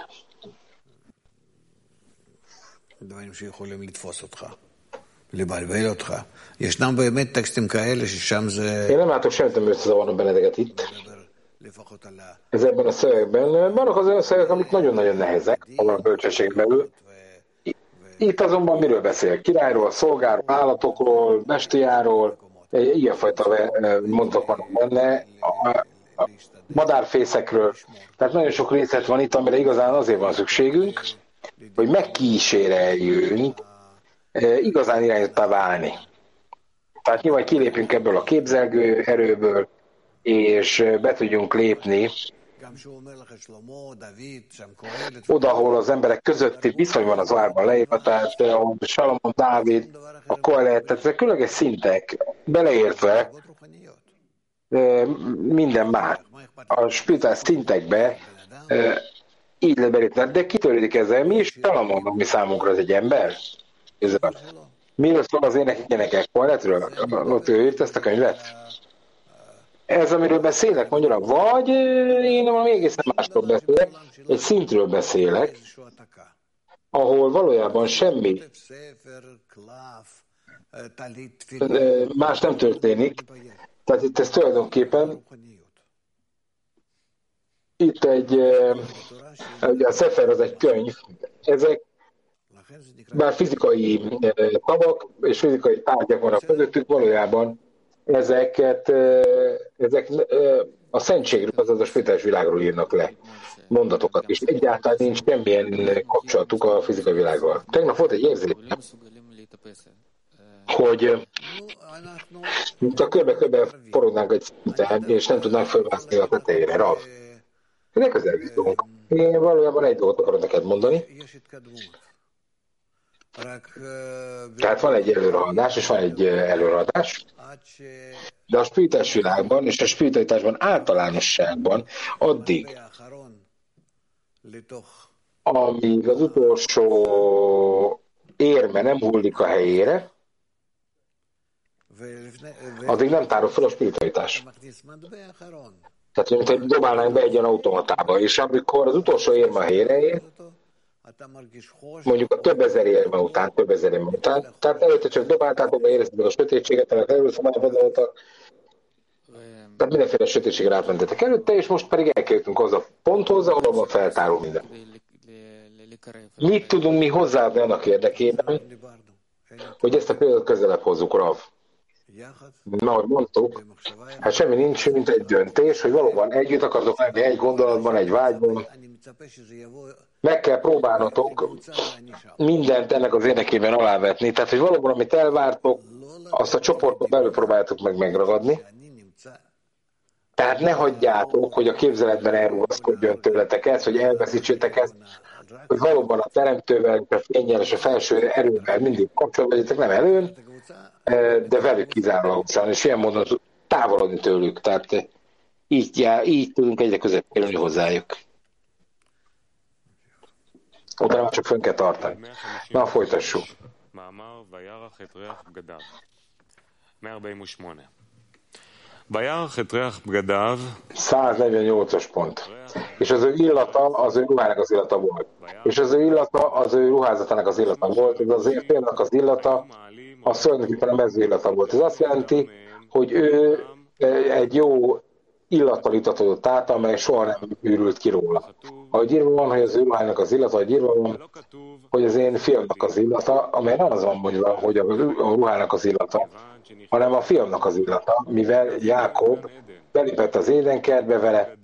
Én nem látok semmit, ami összezavarna benneteket itt. Ez ebben a szövegben. Vannak az olyan szövegek, amik nagyon-nagyon nehezek, a bölcsességen belül. Itt azonban miről beszél? Királyról, szolgáról, állatokról, bestiáról, ilyenfajta mondatok vannak benne, a madárfészekről. Tehát nagyon sok részlet van itt, amire igazán azért van szükségünk, hogy megkíséreljünk igazán irányottá válni. Tehát nyilván kilépünk ebből a képzelgő erőből, és be tudjunk lépni oda, ahol az emberek közötti viszony van az várban leírva, tehát ahol Salamon, Dávid, a Kohelet, tehát ezek különleges szintek, beleértve minden más. A spirituális szintekbe így lehet belépni. De kitörődik ezzel? Mi is Salamon, ami számunkra az egy ember? Miről szól az énekek Koheletről? Ott ő írt ezt a könyvet? Ez, amiről beszélek, mondja, vagy én valami egészen másról beszélek, egy szintről beszélek, ahol valójában semmi más nem történik. Tehát itt ez tulajdonképpen itt ugye a Szefer az egy könyv, ezek bár fizikai tavak és fizikai tárgyak vannak közöttük, valójában ezek a szentségről, azaz a spirituális világról írnak le mondatokat, és egyáltalán nincs semmilyen kapcsolatuk a fizikai világgal. Tegnap volt egy érzésem, hogy mint a körbe-körbe porognánk egy szinten, és nem tudnánk fölmászni a tetejére. Rav, ne közel jutunk. Én valójában egy dolgot akarok neked mondani. Tehát van egy előrehaladás, és van egy előrehaladás, de a spirituális világban és a spiritualitásban általánosságban addig, amíg az utolsó érme nem hullik a helyére, addig nem tárol fel a spiritualitás. Tehát, mint hogy dobálnánk be egy ilyen automatába, és amikor az utolsó érme a helyére ér, mondjuk a több ezer érme után, tehát előtte csak dobáltátok, be érezted a sötétséget, ennek előszabályozoltak, tehát mindenféle sötétségre átmentetek előtte, és most pedig elkerültünk az a ponthoz, ahol feltárul minden. Mit tudunk mi hozzáadni annak érdekében, hogy ezt a például közelebb hozzuk, Rav? Ahogy mondtuk, hát semmi nincs, mint egy döntés, hogy valóban együtt akartok lenni egy gondolatban, egy vágyban. Meg kell próbálnotok mindent ennek az érdekében alávetni. Tehát, hogy valóban, amit elvártok, azt a csoporton belül próbáljátok meg megragadni, tehát ne hagyjátok, hogy a képzeletben elrugaszkodjon tőletek ez, hogy elveszítsétek ezt, hogy valóban a teremtővel, a fénnyel és a felső erővel mindig kapcsolatban legyetek, nem előn, de velük kizárólag szállni, és ilyen módon távolodni tőlük. Tehát így tudunk egyre közebb kerülni hozzájuk. Oda már csak fönn kell tartani. Na, folytassuk. 148-as pont. És az ő illata az ő ruhának az illata volt. És az ő illata az ő ruházatának az illata volt. Ez az ő férnek az illata, az tulajdonképpen a mező illata volt. Ez azt jelenti, hogy ő egy jó illattal itatodott át, amely soha nem űrült ki róla. Ahogy írva van, hogy az ő ruhának az illata, ahogy írva van, hogy az én fiamnak az illata, amely nem az van mondva, hogy a ruhának az illata, hanem a fiamnak az illata, mivel Jákob belépett az édenkertbe vele,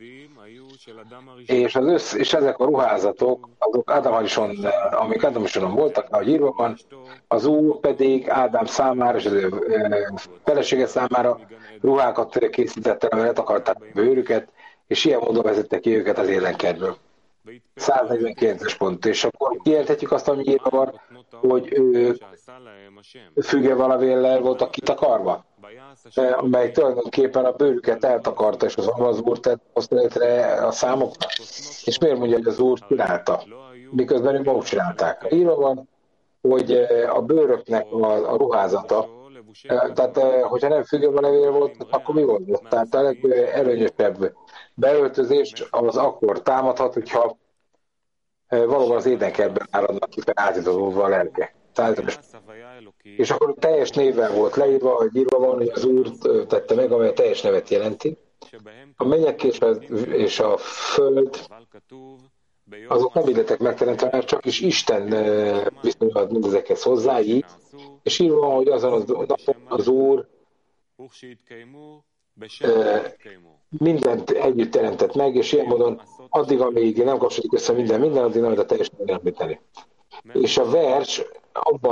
és ezek a ruházatok, azok amik Ádámison voltak, ahogy írva van, az Úr pedig Ádám számára és az ő felesége számára ruhákat készítette, amelyet akarták a bőrüket, és ilyen módon vezette ki őket az édenkertből. 149-es pont, és akkor kiérthetjük azt, ami írva van, hogy ők füge valavéllel voltak kitakarva, amely tulajdonképpen a bőrüket eltakarta, és az Úr tett létre a számokra. És miért mondja, hogy az Úr csinálta? Miközben ők maguk csinálták. Írva van, hogy a bőröknek a ruházata, tehát hogyha nem függőlevél volt, akkor mi volt? Tehát a legerőnyösebb beöltözés az akkor támadhat, hogyha valóban az édenkertben áradnak ki átidozódva a lelke. És akkor teljes névvel volt leírva, hogy írva van, hogy az Úr tette meg, amely a teljes nevet jelenti. A mennyek és a föld, azok nem illetek megteremtve, mert csak is Isten viszonyulhat mindezekhez hozzá, így. És írva van, hogy azon az napon az Úr mindent együtt teremtett meg, és ilyen módon addig, amíg nem kapcsolódik össze minden, addig nem lehet a teljes említeni. És a vers abban,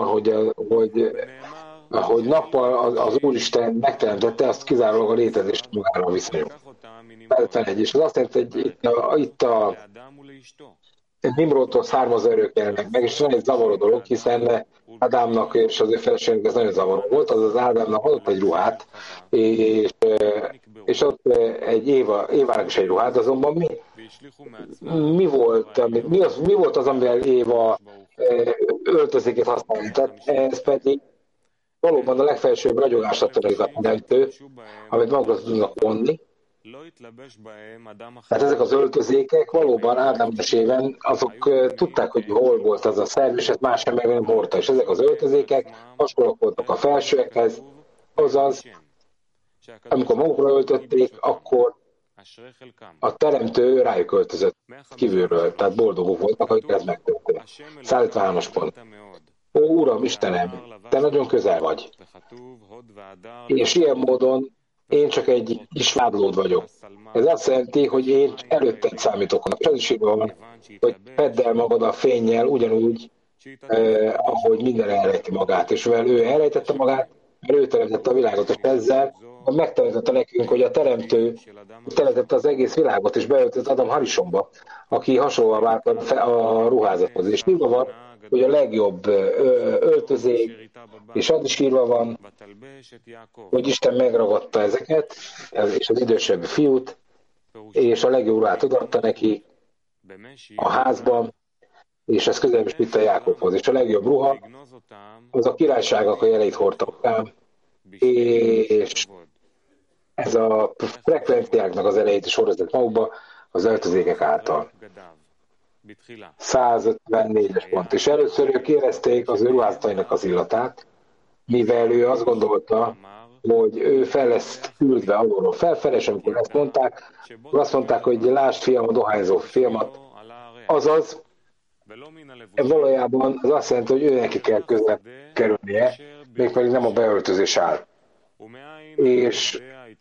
hogy nappal az Úristen megteremtette, azt kizárólag a létezés magára viszonyul. 51, és az azt jelenti, hogy itt a Nimrodtól származó erők jelennek meg, és van egy zavaró dolog, hiszen Ádámnak és az ő feleségnek ez nagyon zavaró volt, azaz Ádámnak adott egy ruhát, és ott Évának is egy ruhát, azonban mi volt az, amivel Éva öltözékét használni? Tehát ez pedig valóban a legfelsőbb ragyogásra adta a teremtő, amit magukra tudnak vonni. Tehát ezek az öltözékek valóban Ádám esében azok tudták, hogy hol volt az a szerv, és ezt más sem nem hordta. És ezek az öltözékek hasonlók voltak a felsőekhez, azaz, amikor magukra öltötték, akkor a teremtő rájuk öltözött kívülről, tehát boldogok voltak, akik ez megtörtént. 153-as pont. Ó, Uram, Istenem, Te nagyon közel vagy. És ilyen módon én csak egy kis vádlód vagyok. Ez azt jelenti, hogy én előtted számítok. És az is van, hogy fedd el magad a fénnyel ugyanúgy, ahogy minden elrejti magát. És mivel ő elrejtette magát, mert ő teremtette a világot, és ezzel megteremtette nekünk, hogy a teremtő teremtette az egész világot, és beöltött Adam Harisonba, aki hasonlóan vált a ruházathoz. És írva van, hogy a legjobb öltözék, és az is írva van, hogy Isten megragadta ezeket, és az idősebb fiút, és a legjobb ruhát odaadta neki a házban, és ez közel is vitt a Jákobhoz. És a legjobb ruha, az a királyságok a jeleit hordta okán, és ez a frekvenciáknak az elejét is hordott magukba az öltözékek által. 154-es pont. És először ők érezték az ő ruházatainak az illatát, mivel ő azt gondolta, hogy ő fel lesz küldve alulról felfele, és amikor ezt mondták, akkor azt mondták, hogy lásd fiam, a dohányzó fiamat. Azaz, valójában az azt jelenti, hogy ő neki kell közben kerülnie, mégpedig nem a beöltözés áll. És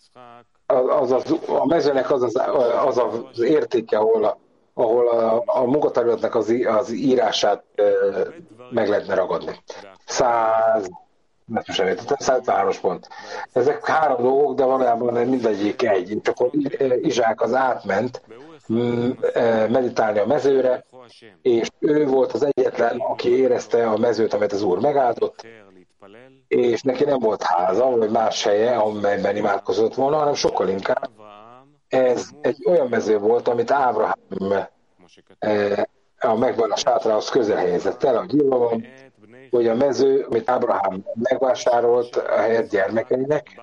a mezőnek az az értéke, ahol a munkatárgyatnak az írását meg lehetne ragadni. Ezt most elértettem, 153 pont. Ezek három dolgok, de valójában mindegyik egy. És akkor Izsák az átment meditálni a mezőre, és ő volt az egyetlen, aki érezte a mezőt, amit az Úr megáldott, és neki nem volt háza, vagy más helye, amelyben imádkozott volna, hanem sokkal inkább. Ez egy olyan mező volt, amit Ábrahám a megvallás sátrához közel helyezett el, ahogy írva van, hogy a mező, amit Ábrahám megvásárolt a helyett gyermekeinek,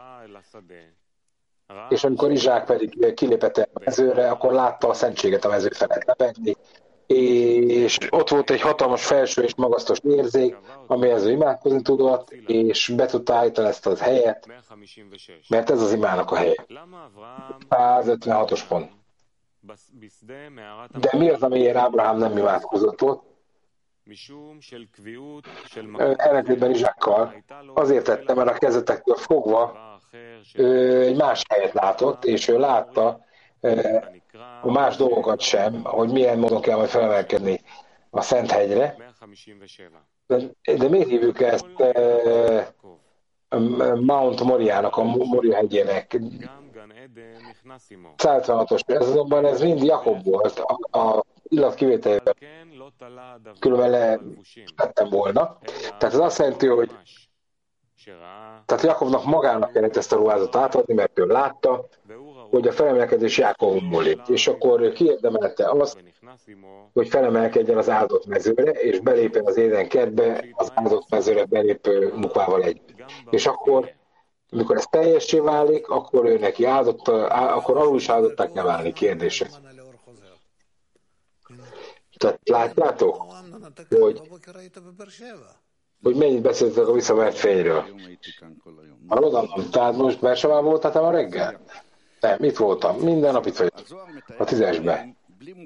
és amikor Izsák pedig kilépett a mezőre, akkor látta a szentséget a mező felett lebegni, és ott volt egy hatalmas felső és magasztos érzék, amihez ő imádkozni tudott, és be tudta állítani ezt a helyet, mert ez az imának a helye. 156-os pont. De mi az, amiért Ábrahám nem imádkozott ott? Ellentétben Izsákkal azért tette, mert a kezdetektől fogva egy más helyet látott, és ő látta a más dolgokat sem, hogy milyen módon kell majd felemelkedni a Szenthegyre. De miért hívjuk ezt Mount Moriának, a Moria hegyének? 156-os. Ez azonban ez mind Jakob volt, a illat kivételével különben lettem volna. Tehát ez azt jelenti, hogy tehát Jakobnak magának kellett ezt a ruházat átadni, mert ő látta, hogy a felemelkedés Jákobon múlik. És akkor ő kiérdemelte azt, hogy felemelkedjen az áldott mezőre, és belépjen az Éden kertbe az áldott mezőre belépő mukvával együtt. És akkor, amikor ez teljessé válik, akkor ő neki áldott, akkor alul is áldották kell válni, kérdése. Tehát látjátok, hogy mennyit beszéltek a visszavert fényről. Hallod? Tehát most Bersaván voltál a reggel? Nem, itt voltam. Minden nap itt vagyok. A 10-esben.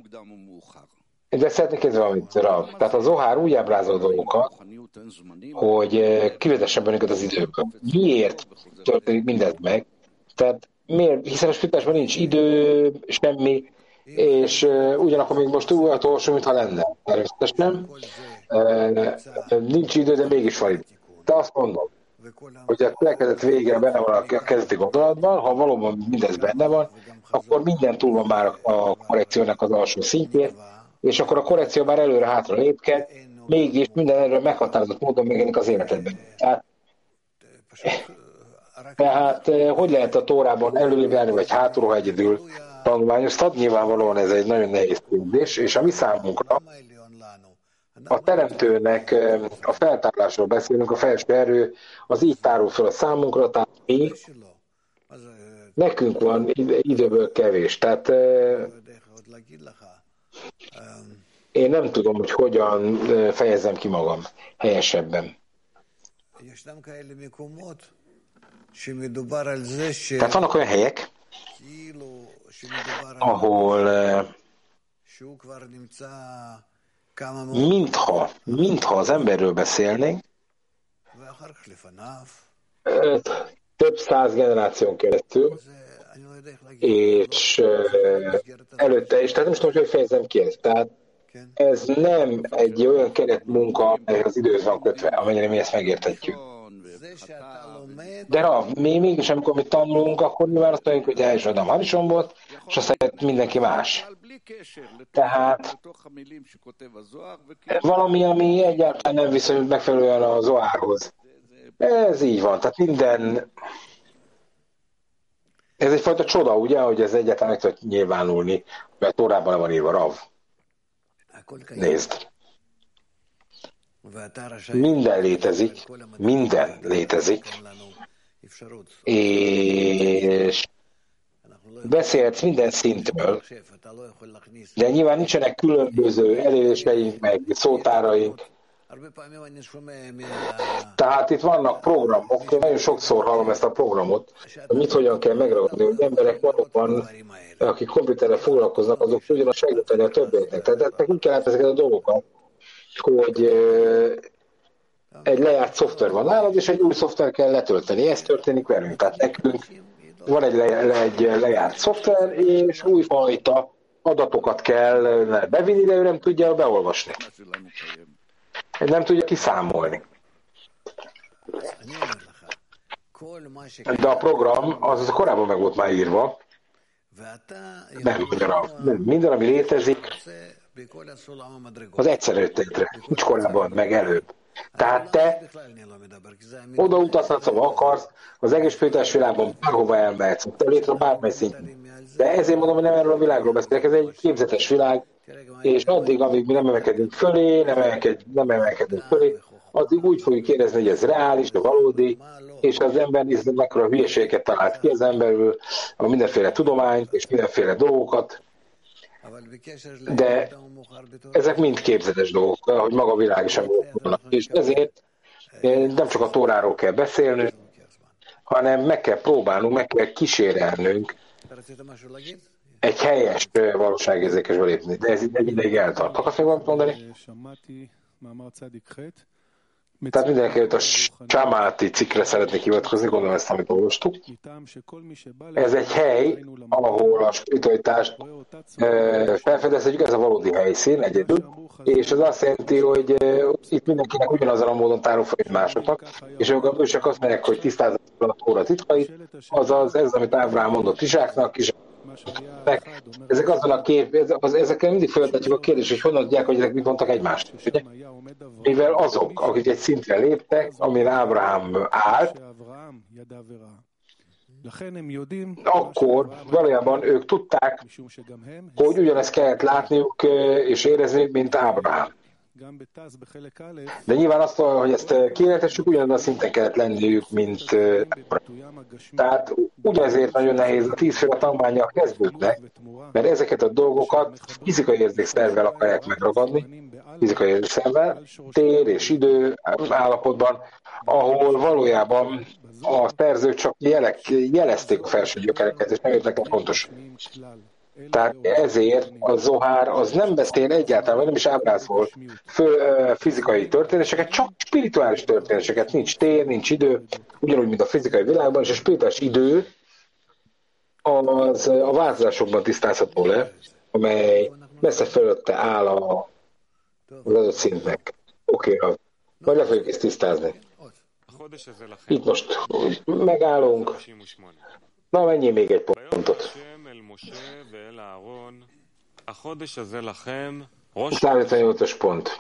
De szeretnék kérdezni valamit, Rav. Tehát a Zohár úgy ábrázol dolgokat, hogy kivezessen bennünket az időből. Miért történik mindez meg? Tehát miért? Hiszen a spitásban nincs idő, semmi, és ugyanakkor még most úgy olvasom, mintha lenne. Természetesen nincs idő, de mégis van idő. De azt mondom, hogy a telekezet végére benne van a kezdeti gondolatban, ha valóban mindez benne van, akkor minden túl van már a korrekciónak az alsó szintjén, és akkor a korrekció már előre-hátra lépked, mégis minden erről meghatározott módon megjelenik az életedben. Tehát hogy lehet a Tórában előlépni, vagy hátulról egyedül tanulmányoztad? Nyilvánvalóan ez egy nagyon nehéz kérdés, és a mi számunkra a teremtőnek a feltárásról beszélünk, a felső erő, az így tárul fel a számunkra, tehát mi, nekünk van időből kevés. Tehát én nem tudom, hogy hogyan fejezzem ki magam helyesebben. Tehát vannak olyan helyek, ahol mintha az emberről beszélnénk, több száz generáción keresztül, és előtte is, tehát nem tudom, hogy fejezem ki ezt. Tehát ez nem egy olyan keretmunka, amely az időhöz van kötve, amennyire mi ezt megértetjük. De mi mégis, amikor mi tanulunk, akkor nyilván azt mondjuk, hogy első Adam Harison volt, és aztán mindenki más. Tehát valami, ami egyáltalán nem viszonyult megfelelően a Zohárhoz. Ez így van, tehát minden... Ez egyfajta csoda, ugye, hogy ez egyáltalán meg tud nyilvánulni, mert Tórában le van írva, Rav. Nézd. Minden létezik, és beszélhetsz minden szintről, de nyilván nincsenek különböző eléréseink, meg szótáraink. Tehát itt vannak programok, nagyon sokszor hallom ezt a programot, hogy mit hogyan kell megragadni, hogy emberek valóban, akik komputerrel foglalkoznak, azok tudjanak segíteni a többieknek. Tehát nekünk kellett ezeket a dolgokat, hogy egy lejárt szoftver van nálad, és egy új szoftver kell letölteni. Ez történik velünk. Tehát nekünk van egy lejárt szoftver, és újfajta adatokat kell bevinni, de ő nem tudja beolvasni. Nem tudja kiszámolni. De a program az korábban meg volt már írva. Nem magyarul. Minden, ami létezik, az egyszerű létre. Nincs korábban, meg előbb. Tehát te oda utazhatsz, ha akarsz, az egész spirituális világban bárhova elmehetsz, te létre bármely szinten. De ezért mondom, hogy nem erről a világról beszélek, ez egy képzetes világ, és addig, amíg mi nem emelkedünk fölé, nem emelkedünk fölé, addig úgy fogjuk érezni, hogy ez reális, de valódi, és az ember nézve mekkora hülyeségeket talált ki az emberből, a mindenféle tudományt és mindenféle dolgokat, de ezek mind képzetes dolgok, hogy maga a világ is vannak. És ezért nem csak a Tóráról kell beszélnünk, hanem meg kell próbálnunk, meg kell kísérelnünk egy helyes valóságérzékesbe lépni. De ez egy ideig eltart. Akarsz még valamit mondani? Tehát mindenekelőtt a Samáti cikkre szeretnék hivatkozni, gondolom ezt, amit olvastuk. Ez egy hely, ahol a spiritualitást felfedezhetjük, ez a valódi helyszín egyedül, és ez azt jelenti, hogy itt mindenkinek ugyanazon a módon tárul fel másoknak, és ők csak azt mondják, hogy tisztázzák a Tóra titkait, azaz ez, amit Ábrahám mondott Izsáknak, és ezek azon a ezekkel mindig feltetjük a kérdést, hogy honnan tudják, hogy ezek mit mondtak egymást. Ugye? Mivel azok, akik egy szintre léptek, amin Ábrahám állt, akkor valójában ők tudták, hogy ugyanezt kellett látniuk és érezni, mint Ábrahám. De nyilván azt, hogy ezt kijelentessük, ugyanaz a szinten kellett lenniük, mint tehát ugyanezért nagyon nehéz a 10-féle tanulmánnyal kezdődnek, mert ezeket a dolgokat fizikai érzékszervvel akarják megragadni, fizikai érzékszervvel, tér és idő állapotban, ahol valójában a szerzők csak jelezték a felső gyökereket, és nem értek el pontos. Tehát ezért a Zohár az nem beszél egyáltalán, nem is ábrázol fizikai történéseket, csak spirituális történéseket. Nincs tér, nincs idő, ugyanúgy, mint a fizikai világban, és a spirituális idő az a változásokban tisztázható le, amely messze fölötte áll az adott szintnek. Oké, majd le fogjuk ezt tisztázni. Itt most megállunk. Na, mennyi még egy pontot. 158-as pont.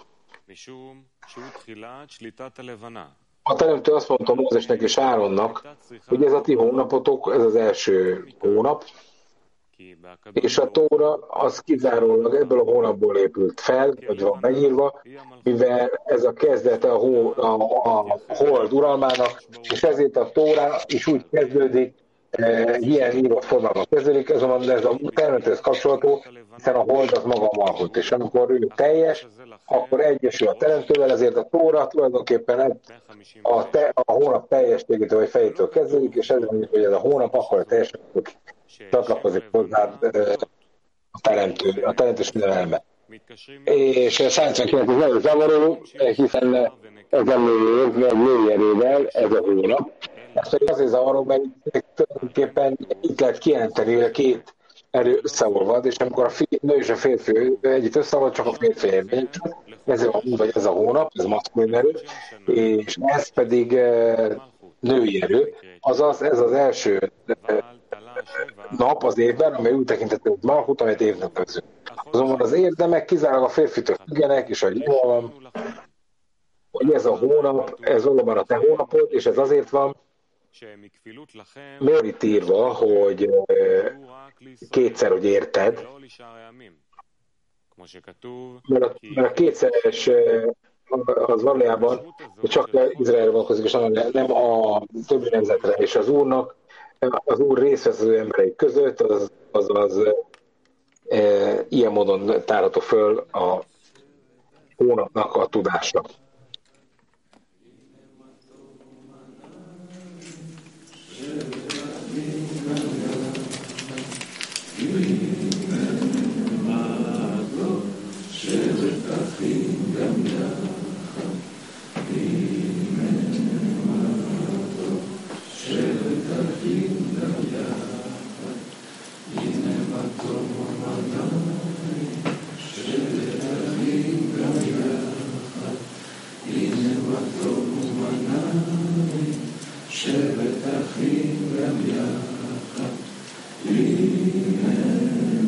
A teremtő azt mondta Mózesnek és Áronnak, hogy ez a ti hónapotok, ez az első hónap, és a Tóra az kizárólag ebből a hónapból épült fel, vagy van megírva, mivel ez a kezdete a hold uralmának, és ezért a Tóra is úgy kezdődik, ilyen írott formában kezdődik, ez a teremtőhöz kapcsolatú, hiszen a hold az maga a malkut, és amikor ő teljes, akkor egyesül a teremtővel, ezért a Tóra tulajdonképpen a hónap teljességétől vagy fejétől kezdődik, és ezért mondjuk, hogy ez a hónap akkor a teljeség csatlakozik hozzá a teremtős minden elme. És 199 ez nagyon zavaró, hiszen ez a nőjerével ez a hónap. Ezt pedig azért zavaró, mert tulajdonképpen itt lehet kijelenteni, hogy a két erő összeolvad, és amikor a nő és a férfi együtt összeolvad, csak a férfi érvény. Ez a hónap, ez maszkulin erő, és ez pedig női erő, azaz ez az első nap az évben, amely úgy tekintető, hogy Malkut, amelyet évnek nevezünk. Azonban az érdemek kizárólag a férfitől függenek, és hogy jól van, hogy ez a hónap, ez valóban a te hónapod, és ez azért van, miért itt írva, hogy kétszer, hogy érted, mert a kétszeres az valójában csak Izraelre vonatkozik, és nem a többi nemzetre, és az Úrnak, az Úr részt vesz az ő emberei között, az ilyen módon tárható föl a hónapnak a tudása. שבט אחים גם יחד, הנה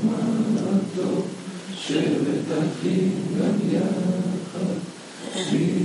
מה טוב, שבט אחים גם יחד,